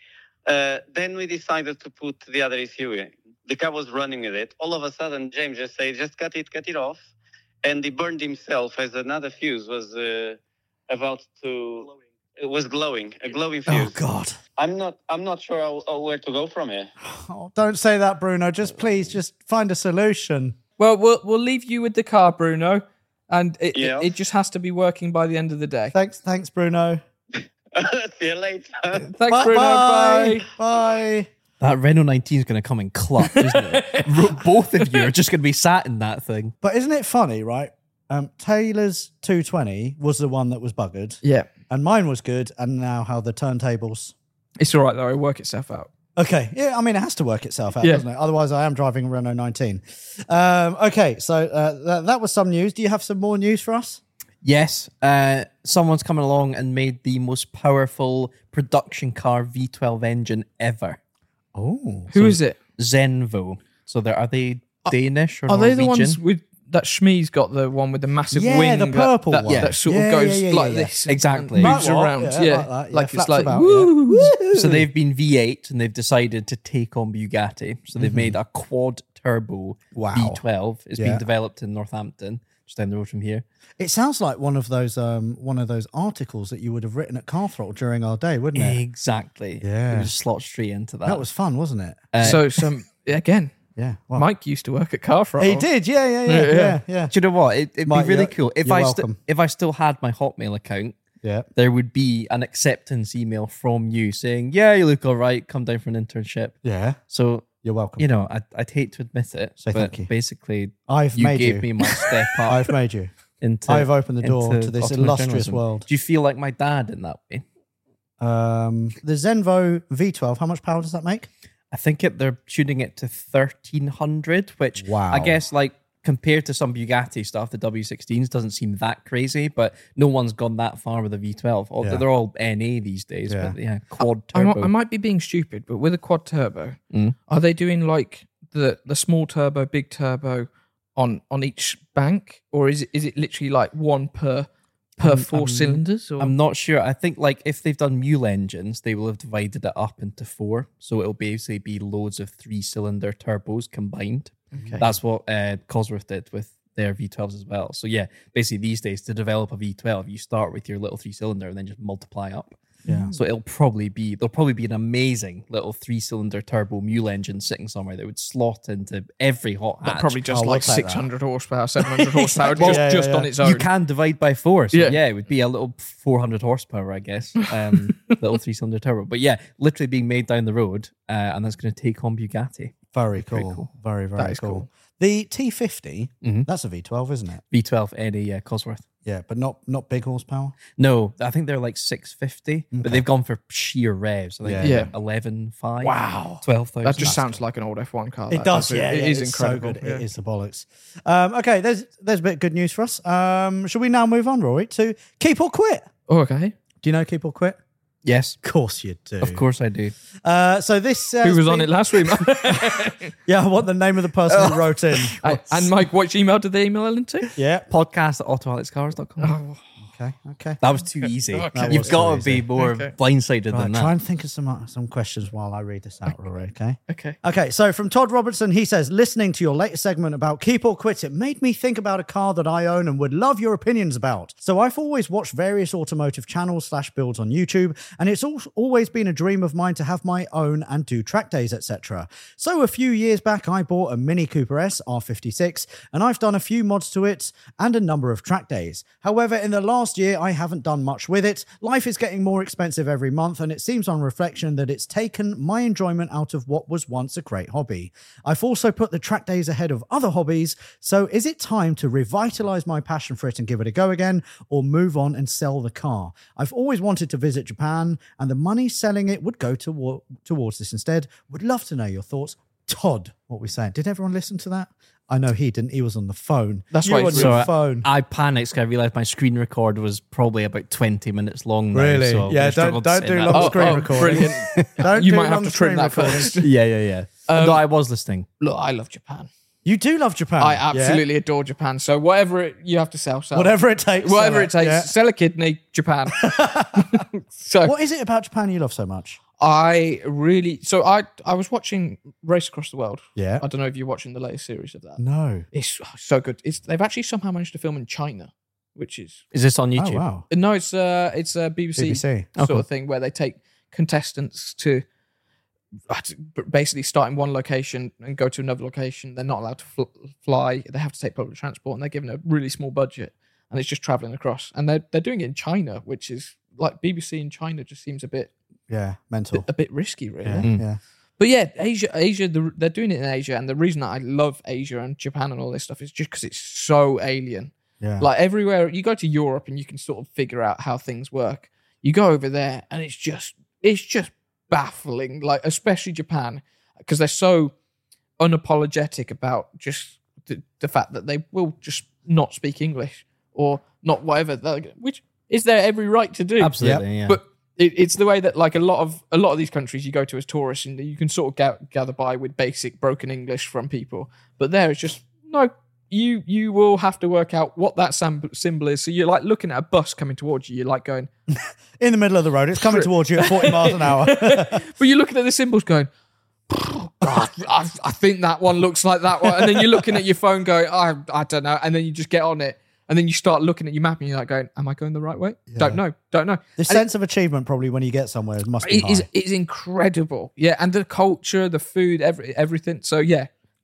Then we decided to put the other ECU in. The car was running with it. All of a sudden, James just said, just cut it off. And he burned himself as another fuse was about to... It was glowing, a glowing fuse. Oh God. I'm not sure where to go from here. Oh, don't say that, Bruno. Just please, just find a solution. Well, we'll leave you with the car, Bruno, and Yeah. it just has to be working by the end of the day. Thanks, Bruno. See you later. Thanks, Bye, Bruno. bye. Bye. Bye. That Renault 19 is going to come in clutch, isn't it? Both of you are just going to be sat in that thing. But isn't it funny, right? Taylor's 220 was the one that was buggered, Yeah, and mine was good. And now how the turntables. it's all right though. It'll work itself out. Okay, yeah, I mean, it has to work itself out, Yeah. doesn't it? Otherwise, I am driving a Renault 19. Okay, so that was some news. Do you have some more news for us? Yes, someone's coming along and made the most powerful production car V12 engine ever. Oh, Who is it? Zenvo. So are they Danish or Are they the Norwegian? ones with that Schmee's got the one with the massive Yeah, wing? the purple that, one. that sort Yeah, of goes yeah, yeah, like yeah. this. Exactly. And moves Like what? around. Yeah, Yeah, like that. Yeah, like it's flaps like, about, woo. yeah. So they've been V8 and they've decided to take on Bugatti. So they've made a quad turbo Wow. V12. It's Yeah. being developed in Northampton, just down the road from here. It sounds like one of those articles that you would have written at Car Throttle during our day, wouldn't it? Exactly. Yeah. It would just slot straight into that. That was fun, wasn't it? So again, Yeah. Well, Mike used to work at Car Throttle. he did. Yeah. Do you know what? It'd Mike, be really you're- cool if you're I welcome. if I still had my Hotmail account. Yeah. There would be an acceptance email from you saying, "Yeah, you look all right. Come down for an internship." Yeah. So You're welcome. you know, I'd hate to admit it, Say but thank you. basically, I've you made gave you. me my step up. I've made you. into. I've opened the door into to this autonomous illustrious journalism. world. Do you feel like my dad in that way? The Zenvo V12, how much power does that make? I think they're tuning it to 1300, which Wow. I guess like compared to some Bugatti stuff, the W16s doesn't seem that crazy, but no one's gone that far with a V12. Yeah. They're all NA these days, Yeah. but yeah, quad I turbo. might be being stupid, but with a quad turbo, Mm. are they doing like the small turbo, big turbo on each bank, or is it literally like one per four cylinders? Or I'm not sure. I think like if they've done mule engines, they will have divided it up into 4. So it'll basically be loads of 3-cylinder turbos combined. Okay. That's what Cosworth did with their V12s as well. So yeah, basically these days to develop a V12, you start with your little 3-cylinder and then just multiply up. Yeah. So there'll probably be an amazing little 3-cylinder turbo mule engine sitting somewhere that would slot into every hot hatch. But probably just Oh, like we'll take 600 horsepower, 700 horsepower, Exactly. just Yeah. on its own. You can divide by 4. So Yeah. yeah, it would be a little 400 horsepower, I guess. Little 3-cylinder turbo. But yeah, literally being made down the road, and that's going to take on Bugatti. Very Very cool. cool. Very, very That is cool. cool. The T50, Mhm. that's a V12, isn't it? V12 NA Cosworth. Yeah, but not big horsepower. No, I think they're like 650, but they've gone for sheer revs. I think Yeah. they're Yeah. 11.5. Wow. 12,000. That just sounds like an old F1 car. It that does, It yeah. is it's incredible. So good. Yeah. It is the bollocks. Okay, there's a bit of good news for us. Shall we now move on, Rory, to Keep or Quit? Oh, okay. Do you know Keep or Quit? Yes, Of course you do. of course I do. So this... Who was on it last week? Yeah, I want the name of the person who wrote in. And Mike, which email did they email it into? Yeah. Podcast at autoalexcars.com. Okay. That was too easy. That You've was got too to be easy. more blindsided Right, than try that. and think of some questions while I read this out, Rory, okay? Okay. Okay, so from Todd Robertson, he says, listening to your latest segment about Keep or Quit, it made me think about a car that I own and would love your opinions about. So I've always watched various automotive channels / builds on YouTube, and it's always been a dream of mine to have my own and do track days, etc. So a few years back, I bought a Mini Cooper S R56, and I've done a few mods to it and a number of track days. However, in the last year, I haven't done much with it. Life is getting more expensive every month, and it seems on reflection that it's taken my enjoyment out of what was once a great hobby. I've also put the track days ahead of other hobbies, so is it time to revitalize my passion for it and give it a go again, or move on and sell the car? I've always wanted to visit Japan, and the money selling it would go towards this instead. Would love to know your thoughts. Todd, what we saying? Did everyone listen to that? I know he didn't. He was on the phone. That's you why on it's your so- phone. I panicked because I realised my screen record was probably about 20 minutes long now. Really? So Yeah, I struggled to don't say do that. long Oh, screen oh, recordings. brilliant. Don't You do might have long to trim screen that recordings. first. Yeah. No, I was listening. Look, I love Japan. You do love Japan. I yeah? absolutely adore Japan. So whatever you have to sell. Whatever it takes. Whatever sell it takes. yeah. Sell a kidney, Japan. So What is it about Japan you love so much? I was watching Race Across the World. Yeah. I don't know if you're watching the latest series of that. No. It's so good. They've actually somehow managed to film in China, which is Is this on Oh, YouTube? wow. no, it's a BBC, BBC. sort of thing where they take contestants to basically start in one location and go to another location. They're not allowed to fly. They have to take public transport, and they're given a really small budget, and it's just traveling across. And they're doing it in China, which is like BBC in China just seems a bit Mental. risky, really. Yeah. Mm. Yeah. But yeah, Asia, they're doing it in Asia, and the reason that I love Asia and Japan and all this stuff is just because it's so alien. Yeah. Like everywhere you go to Europe and you can sort of figure out how things work. You go over there and it's just baffling. Like especially Japan, because they're so unapologetic about just the fact that they will just not speak English or not whatever, which is their every right to do. Absolutely, yeah. But it's the way that like a lot of these countries you go to as tourists and you can sort of gather by with basic broken English from people. But there it's just no. You will have to work out what that symbol is. So you're like looking at a bus coming towards you. You're like going In the middle of the road. It's coming towards you at 40 miles an hour. but you're looking at the symbols going, God, I think that one looks like that one. And then you're looking at your phone going, I don't know. And then you just get on it. And then you start looking at your map and you're like going, am I going the right way? Don't know. The And sense of achievement probably when you get somewhere must be high. It is incredible. Yeah. And the culture, the food, everything. So yeah.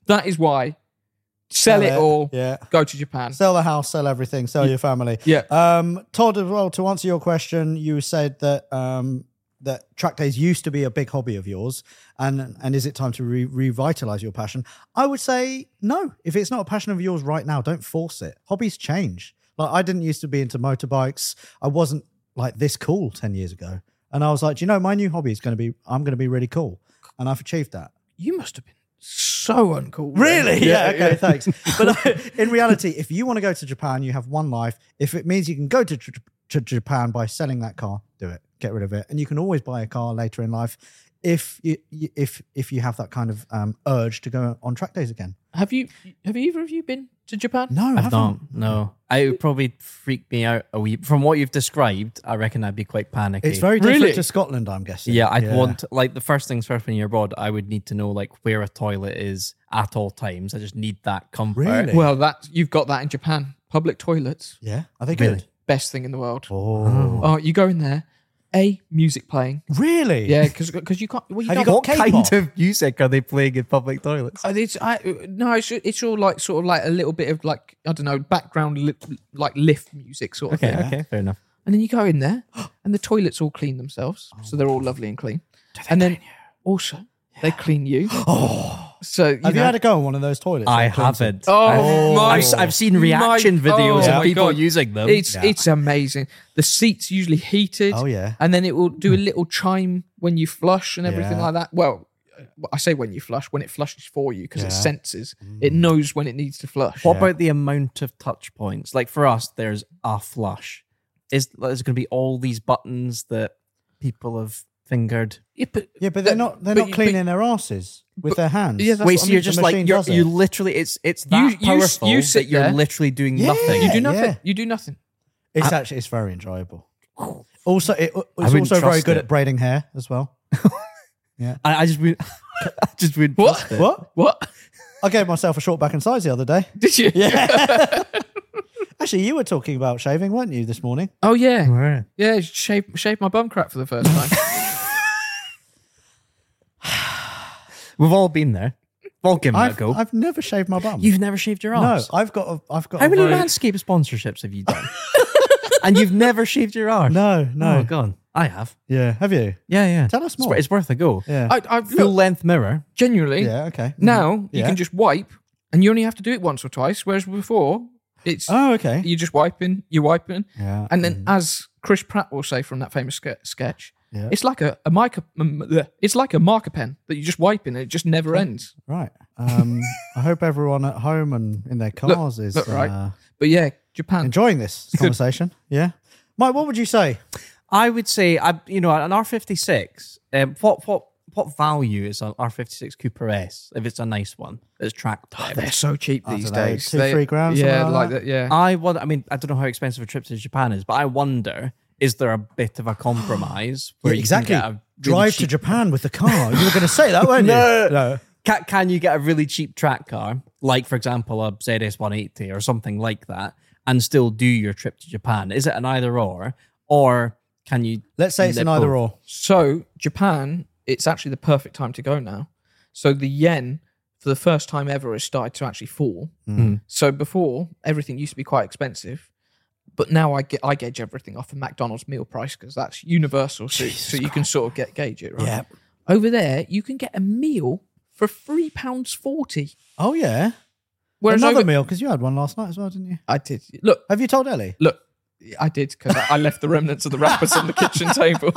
That is why. Sell it all. Yeah. Go to Japan. Sell the house, sell everything, sell your family. Yeah. Todd, as well, to answer your question, you said that that track days used to be a big hobby of yours, and is it time to revitalize your passion? I would say no. If it's not a passion of yours right now, don't force it. Hobbies change. Like, I didn't used to be into motorbikes. I wasn't like this cool 10 years ago. And I was like, do you know, my new hobby is I'm going to be really cool. And I've achieved that. You must have been so uncool. then. Really? Yeah, okay, thanks. But in reality, if you want to go to Japan, you have one life. If it means you can go to Japan by selling that car, do it. Get rid of it. And you can always buy a car later in life if you have that kind of urge to go on track days again. Have either of you been to Japan? No, I I've haven't. not. No. It would probably freak me out a wee. From what you've described, I reckon I'd be quite panicky. It's very different Really? to Scotland, I'm guessing. Yeah, I'd want, like, the first things first when you're abroad, I would need to know, like, where a toilet is at all times. I just need that comfort. Really? Well, you've got that in Japan. Public toilets, Yeah, are they Really? good? best thing in the world. Oh, Oh, you go in there, music playing. really? Yeah, because you can't. Well, you Have you don't. got What kind K-pop? of music are they playing in public toilets? It's all like sort of like a little bit of like, I don't know, background like lift music sort of Okay, thing. okay, fair enough. And then you go in there, and the toilets all clean themselves, so they're all lovely and clean. And then also they clean you. So Have you know, had a go on one of those toilets? I Like Clemson? haven't. Oh, my! I've seen reaction videos oh of my people God. using them. It's amazing. The seats usually heated. Oh, yeah. And then it will do a little chime when you flush and everything Yeah. like that. Well, I say when you flush, when it flushes for you because it Yeah. senses, it knows when it needs to flush. What about the amount of touch points? Like for us, there's a flush. Is there's going to be all these buttons that people have fingered? Yeah, but They're not cleaning their asses with their hands. Yeah, that's Wait, what so I you're mean. just The like machine you're does it. you literally it's that powerful you sit that you're there. literally doing Yeah. nothing. you do nothing. Yeah. You do nothing. It's very enjoyable. Also, it's wouldn't also very trust good it. at braiding hair as well. I just would I just wouldn't What? trust it. What? What? I gave myself a short back and sides the other day. Did you? Yeah. Actually, you were talking about shaving, weren't you, this morning? Oh yeah. Right. Yeah. Shave my bum crack for the first time. We've all been there. We've all given it a I've, go. I've never shaved my bum. You've never shaved your no, arse? I've got How a many very- Manscaped sponsorships have you done? And you've never shaved your arse? No. Oh, God. I have. Yeah, have you? Yeah. Tell us It's, more. it's worth a go. Yeah. I Full look, length mirror. genuinely. Yeah, okay. Now you Yeah. can just wipe, and you only have to do it once or twice. Whereas before, it's Oh, okay. you're just wiping, Yeah. and then as Chris Pratt will say from that famous sketch, Yeah. it's like a it's like a marker pen that you just wipe in, and it just never ends. Right. I hope everyone at home and in their cars is look, right. But yeah, Japan. enjoying this conversation. Yeah. Mike, what would you say? I would say, an R56. What value is an R56 Cooper S if it's a nice one that's tracked? They're so cheap I these don't know, days. 2-3 grand, something Yeah, like like that? that. Yeah. I don't know how expensive a trip to Japan is, but I wonder, is there a bit of a compromise where you exactly. can get a really Drive to cheap, Japan with the car. You were going to say that, weren't you? No. Can you get a really cheap track car, like for example a ZS 180 or something like that, and still do your trip to Japan? Is it an either or can you? Let's say it's do an both? either or. So Japan, it's actually the perfect time to go now. So the yen, for the first time ever, has started to actually fall. So before, everything used to be quite expensive, but now I gauge everything off a McDonald's meal price because that's universal. So you can sort of gauge it, right? Yeah. Over there, you can get a meal for £3.40. Oh, yeah. Whereas Another over, meal, because you had one last night as well, didn't you? I did. Look, Have you told Ellie? I did because I left the remnants of the wrappers on the kitchen table.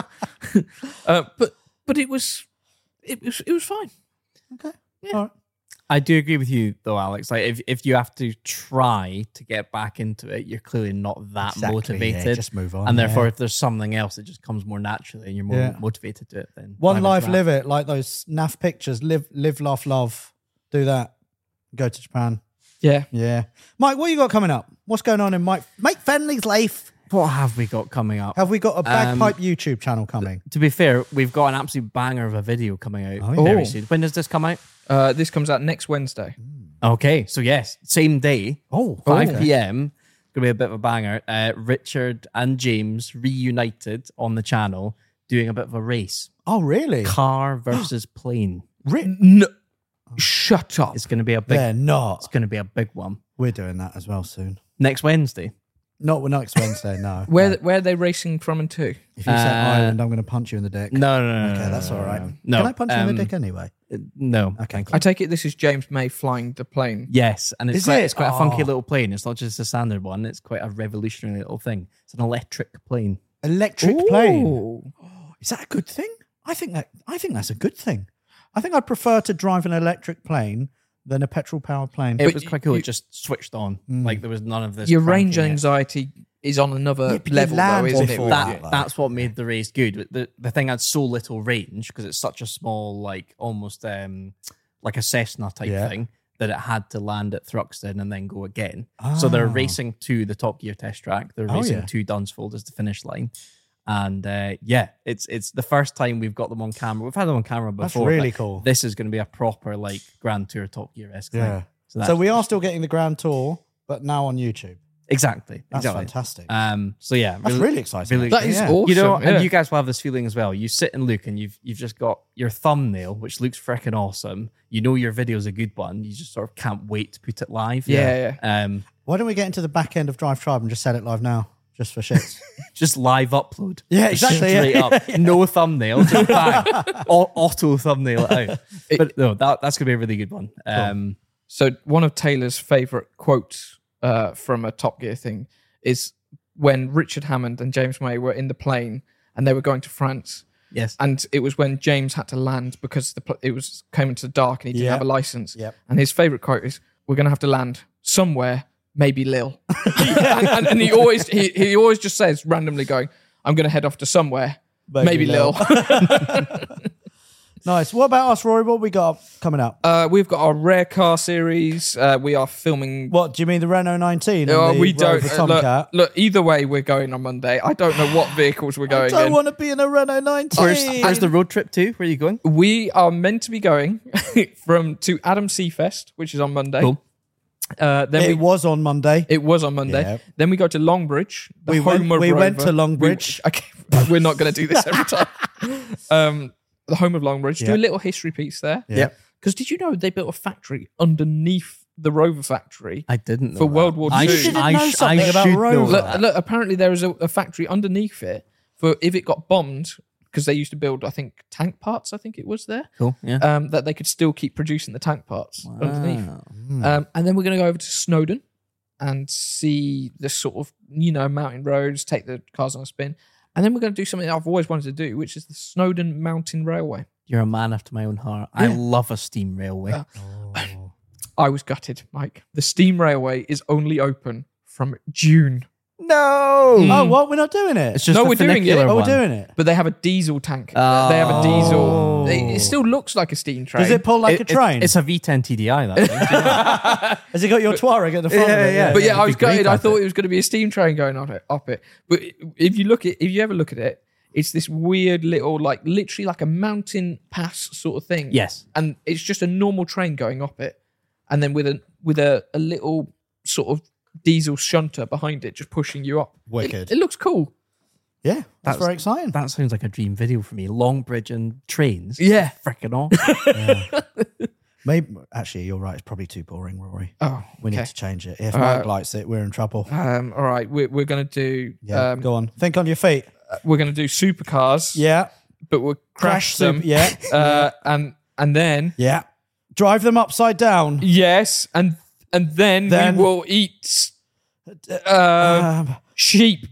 But it was fine. Okay. Yeah. All right. I do agree with you though, Alex. Like if you have to try to get back into it, you're clearly not that Exactly, motivated. yeah, just move on, And therefore, yeah. if there's something else that just comes more naturally and you're more Yeah. motivated to it, then One dive life, into that. live it. Like those NAF pictures. Live, laugh, love. Do that. Go to Japan. Yeah. Yeah. Mike, what you got coming up? What's going on in Mike Fenley's life? What have we got coming up? Have we got a bagpipe YouTube channel coming? To be fair, we've got an absolute banger of a video coming out Oh, yeah. very Oh. soon. When does this come out? This comes out next Wednesday. Okay, so yes, same day, Oh, 5 okay. p.m. Gonna be a bit of a banger. Richard and James reunited on the channel, doing a bit of a race, Oh, really? car versus plane. No. Shut up. It's going to be a big. They're not. It's going to be a big one We're doing that as well soon. next Wednesday. Not next Wednesday, no. Where No. where are they racing from and to? If you say Ireland, I'm going to punch you in the dick. No. Okay, that's all right. No. Can I punch you in the dick anyway? No. Okay. I take it this is James May flying the plane. Yes, and it's Is quite, it? it's quite a funky Oh. little plane. It's not just a standard one. It's quite a revolutionary little thing. It's an electric plane. Electric plane. Ooh. Is that a good thing? I think that's a good thing. I think I'd prefer to drive an electric plane than a petrol powered plane. It But was quite cool. you- It just switched on. Like there was none of this. Your range cranking it. anxiety is on another but you level, though, land isn't it? before with that, you? like- That's what made the race good. The thing had so little range because it's such a small, like almost like a Cessna type Yeah. thing, that it had to land at Thruxton and then go again. So they're Ah. racing to the Top Gear test track. They're Oh, racing yeah. to Dunsfold as the finish line. And it's the first time we've got them on camera. We've had them on camera That's before. really but cool. This is going to be a proper like Grand Tour Top Gear-esque Yeah. thing. So we are still getting the Grand Tour, but now on YouTube. exactly. That's exactly. fantastic. So yeah, That's really exciting. really- That is Yeah. awesome. You know, yeah. and you guys will have this feeling as well. You sit and look, and you've just got your thumbnail, which looks freaking awesome. You know your video's a good one. You just sort of can't wait to put it live. Yeah. Why don't we get into the back end of Drive Tribe and just set it live now, just for shits? Just live upload. Yeah, exactly, Straight yeah. up. No thumbnail. Just bang. Auto thumbnail it out. But no, that's gonna be a really good one. So one of Taylor's favorite quotes from a Top Gear thing is when Richard Hammond and James May were in the plane and they were going to France. Yes. And it was when James had to land because it was came into the dark and he didn't Yep. have a license. Yep. And his favorite quote is, "We're going to have to land somewhere, maybe Lille." and he always just says randomly, going, "I'm going to head off to somewhere, maybe Lille." Nice. What about us, Rory? What we got coming up? We've got our rare car series. We are filming. What do you mean, the Renault 19? And the We don't. Rover Tomcat? Look, either way, we're going on Monday. I don't know what vehicles we're I going don't in. want to be in a Renault 19. Where's the road trip to? Where are you going? We are meant to be going to Adam Seafest, which is on Monday. Cool. Then it was on Monday. it was on Monday. Yeah. Then we go to Longbridge. The We went- home of we went Rover. to Longbridge. We're not going to do this every time. The home of Longbridge. Do Yeah. a little history piece there. Yeah. Because did you know they built a factory underneath the Rover factory I didn't know for that. World War I II? sh- didn't I know sh- something I about should know Rover. that. Look, apparently there is a factory underneath it for if it got bombed, because they used to build, I think, tank parts, I think it was there, Cool. Yeah. that they could still keep producing the tank parts underneath. Wow. And then we're going to go over to Snowdon and see the sort of, mountain roads, take the cars on a spin. And then we're going to do something I've always wanted to do, which is the Snowdon Mountain Railway. You're a man after my own heart. I love a steam railway. I was gutted, Mike. The steam railway is only open from June. No. Oh, what? We're not doing it? It's just No, the we're doing it. funicular Oh, we're one. doing it. But they have a diesel tank. Oh. They have a diesel. It still looks like a steam train. Does it pull like a train? It's a V10 TDI, that thing. Has it got your Tuareg at the front of it? Yeah. But yeah, I it'd was be great gutted. to I have thought it. it was going to be a steam train going up it. But if you ever look at it, it's this weird little, like literally like a mountain pass sort of thing. Yes. And it's just a normal train going up it, and then with a little sort of diesel shunter behind it, just pushing you up. Wicked. It looks cool. Yeah, that's very exciting. That sounds like a dream video for me. Longbridge and trains. Yeah. Freaking awesome. Maybe actually, you're right. It's probably too boring, Rory. Oh, We need okay. to change it. If Mike likes it, we're in trouble. All right, we're gonna do. Yeah, go on. Think on your feet. We're gonna do supercars. Yeah, but we'll crash them. super- yeah, and then yeah. Drive them upside down. yes, and then Then- we will eat Um, sheep.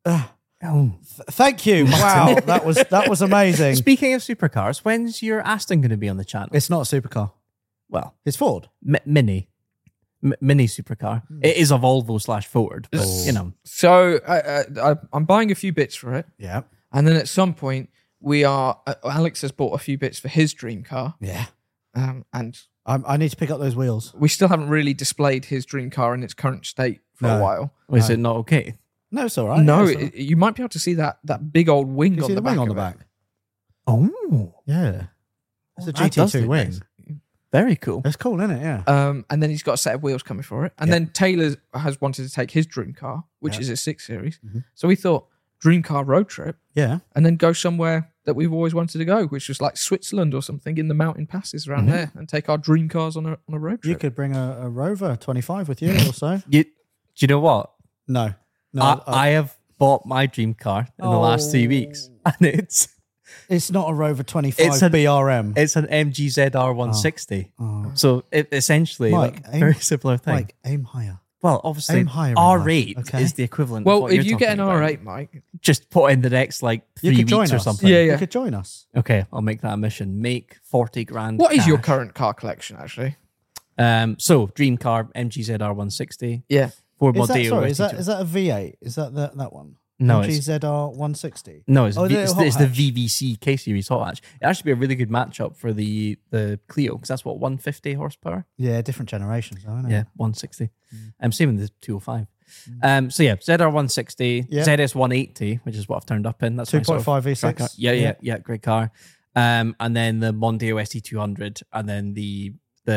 Thank you. Wow, that was amazing. Speaking of supercars, when's your Aston going to be on the channel? It's not a supercar. Well, It's Ford. mini. Mini supercar. It is a Volvo / Ford, but So I'm buying a few bits for it, Yeah, and then at some point we are. Alex has bought a few bits for his dream car, yeah. and I need to pick up those wheels. we still haven't really displayed his dream car in its current state for No. a while. is it not okay? No, it's all right. No, Yeah, it's all right. you might be able to see that big old wing You on see the the wing back. on the of it. back. Oh, Yeah, it's a that does GT2 look wing. nice. Very cool. It's cool, isn't it? Yeah. And then he's got a set of wheels coming for it. And then Taylor has wanted to take his dream car, which Yeah. is a 6 Series. Mhm. So we thought dream car road trip, Yeah. and then go somewhere that we've always wanted to go, which was like Switzerland or something in the mountain passes around there, and take our dream cars on a road trip. You could bring a Rover 25 with you or so. Do you know what? No. I have bought my dream car in the last 3 weeks, and It's not a Rover 25 It's an- BRM. it's an MG ZR 160. So it essentially Mike, like very similar thing. Mike, aim higher. Well, obviously, aim higher in R8 life, okay? is the equivalent. of Well, what if you're you get an talking about. R8, Mike, just put in the next like You 3 could join weeks or us. something. Yeah, You could join us. Okay, I'll make that a mission. Make 40 grand. what is your cash. current car collection, actually? So dream car MG ZR 160. Yeah. Ford Is that, Mondeo. sorry, is ST2. that a V8? Is that that one? No, MGZR 160. No, it's, Oh, the it's, hot it's the hatch. VVC K series hot hatch. It actually be a really good matchup for the Clio because that's what 150 horsepower. Yeah, different generations, though, isn't it? Yeah, 160. Same with the 205. So yeah, ZR 160, Yeah. ZS 180, which is what I've turned up in. That's my sort of 2.5 track car. V6. Yeah, great car. And then the Mondeo ST200, and then the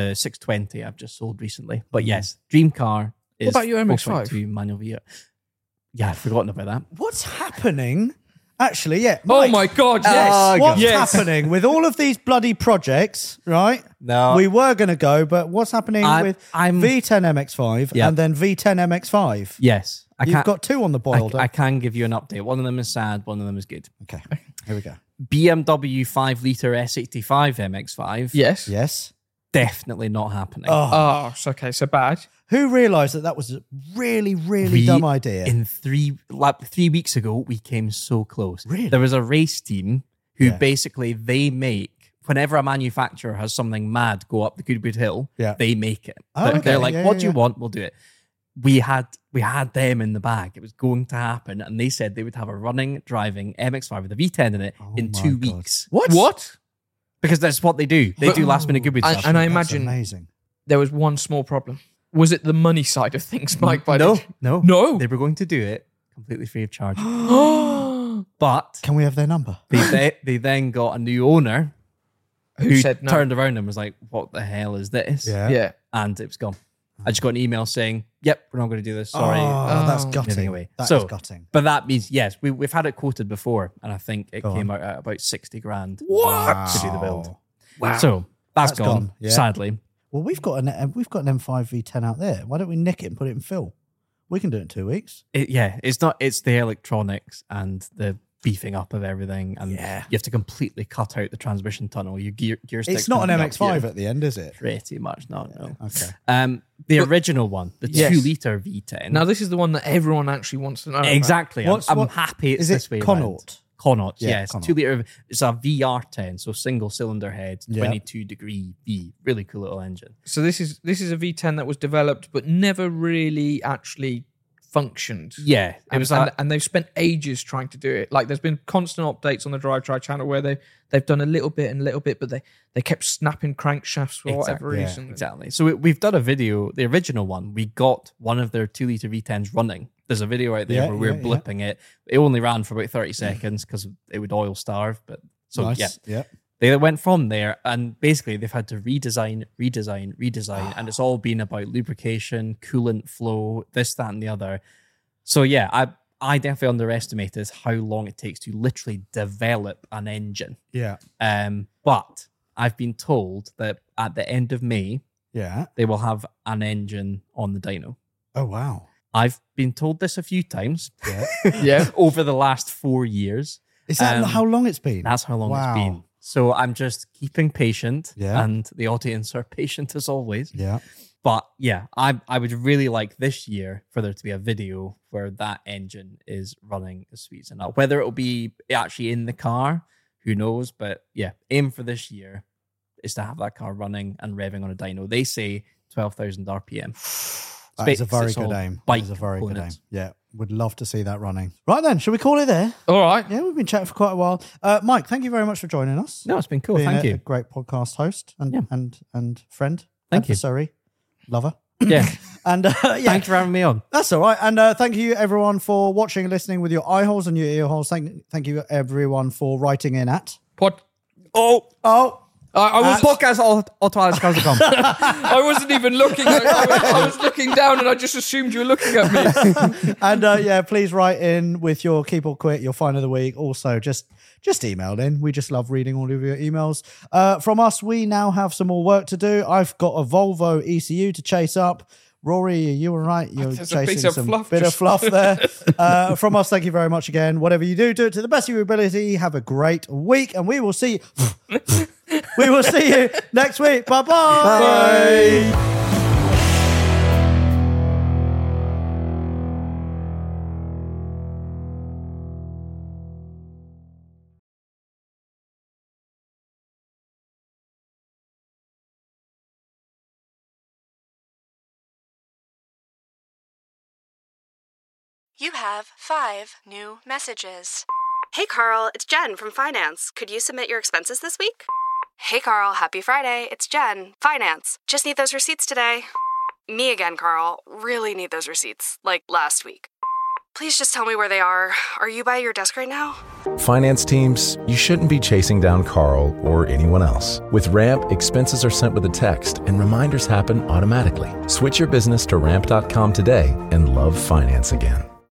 620 I've just sold recently. But yes, dream car is What about your MX-5? 4.2 manual V8. Yeah, I'd forgotten about that. What's happening? Actually, yeah. Oh Mike, my God, yes. Oh, What's Yes. happening with all of these bloody projects, right? No. We were going to go, but what's happening with V10 MX5 Yeah. and then V10 MX5? Yes. You've got two on the boil. I can give you an update. One of them is sad, one of them is good. Okay, here we go. BMW 5-litre S85 MX5, Yes. Yes. definitely not happening. Oh, so okay, so bad. Who realised that was a really, really dumb idea? In 3 weeks ago, we came so close. Really? There was a race team who Yeah. basically they make, whenever a manufacturer has something mad go up the Goodwood Hill, Yeah. they make it. Oh, They're okay. like, Yeah, what yeah, do you yeah. want? We'll do it. We had them in the bag. It was going to happen. And they said they would have a running, driving MX5 with a V10 in it in my 2 God. weeks. What? Because that's what they do. They But- do last minute Goodwood I- stuff. and I That's imagine amazing. there was one small problem. Was it the money side of things, Mike? By No, the- no. No. They were going to do it completely free of charge. Who But Can we have their number? they then got a new owner who said no? turned around and was like, what the hell is this? Yeah. And it was gone. I just got an email saying, yep, we're not going to do this. Sorry. Oh, that's Oh. gutting. Giving away. That is So- gutting. But that means, yes, we've had it quoted before. And I think it Go came on. out at about 60 grand What? to do the build. Wow. So that's That's gone, gone, yeah. sadly. Well, we've got an M5 V10 out there. Why don't we nick it and put it in fill? We can do it in 2 weeks. It's the electronics and the beefing up of everything. And Yeah. you have to completely cut out the transmission tunnel. Your gear sticks. It's not an coming up MX5 here. at the end, is it? Pretty much not, no. Okay. The original one, the Yes. 2-litre V10. Now this is the one that everyone actually wants to know. about. Exactly. What's- I'm what- happy it's is it this way Connaught? around. Connaught, Yeah, yes. Connaught. 2-litre. It's a VR10, so single cylinder head, Yeah. 22-degree V. Really cool little engine. So this is a V10 that was developed but never really actually functioned. Yeah. It And, was and they've spent ages trying to do it. Like there's been constant updates on the Drive Try channel where they've done a little bit, but they kept snapping crankshafts for whatever yeah, reason. Exactly. So we've done a video, the original one, we got one of their 2-litre V10s running. There's a video out there Yeah, where we're yeah, blipping it. It only ran for about 30 seconds because it would oil starve. But so Nice. yeah. Yeah. They went from there and basically they've had to redesign, and it's all been about lubrication, coolant flow, this, that, and the other. So yeah, I definitely underestimated how long it takes to literally develop an engine. Yeah. But I've been told that at the end of May, Yeah. they will have an engine on the dyno. Oh, wow. I've been told this a few times Yeah. Yeah. over the last 4 years. Is that how long it's been? That's how long Wow. it's been. So I'm just keeping patient, Yeah. and the audience are patient as always. Yeah. But yeah, I would really like this year for there to be a video where that engine is running as sweet as enough. Whether it'll be actually in the car, who knows? But yeah, aim for this year is to have that car running and revving on a dyno. They say 12,000 RPM. That is a very It's all good aim. That bike is a very good aim. components. Yeah. Would love to see that running. Right then, shall we call it there? All right. Yeah, we've been chatting for quite a while. Mike, thank you very much for joining us. No, it's been cool. Being Thank a you. great podcast host and Yeah. and friend. Thank you. Adversary, lover. Yeah. And yeah, Thanks for having me on. that's all right. And thank you everyone for watching and listening with your eye holes and your ear holes. Thank you everyone for writing in at. Pod. Oh, I was Podcast.autoaliscars.com. I wasn't even looking. I was looking down, and I just assumed you were looking at me. And please write in with your keep or quit, your find of the week. Also, just email in. We just love reading all of your emails. From us, we now have some more work to do. I've got a Volvo ECU to chase up. Rory, are you all right? You're chasing some bit of fluff there. From us, thank you very much again. Whatever you do, do it to the best of your ability. Have a great week, and we will see you next week. Bye-bye. Bye. You have 5 new messages. Hey Carl, it's Jen from Finance. Could you submit your expenses this week? Hey Carl, happy Friday. It's Jen, Finance. Just need those receipts today. Me again, Carl. Really need those receipts, like last week. Please just tell me where they are. Are you by your desk right now? Finance teams, you shouldn't be chasing down Carl or anyone else. With Ramp, expenses are sent with a text and reminders happen automatically. Switch your business to ramp.com today and love finance again.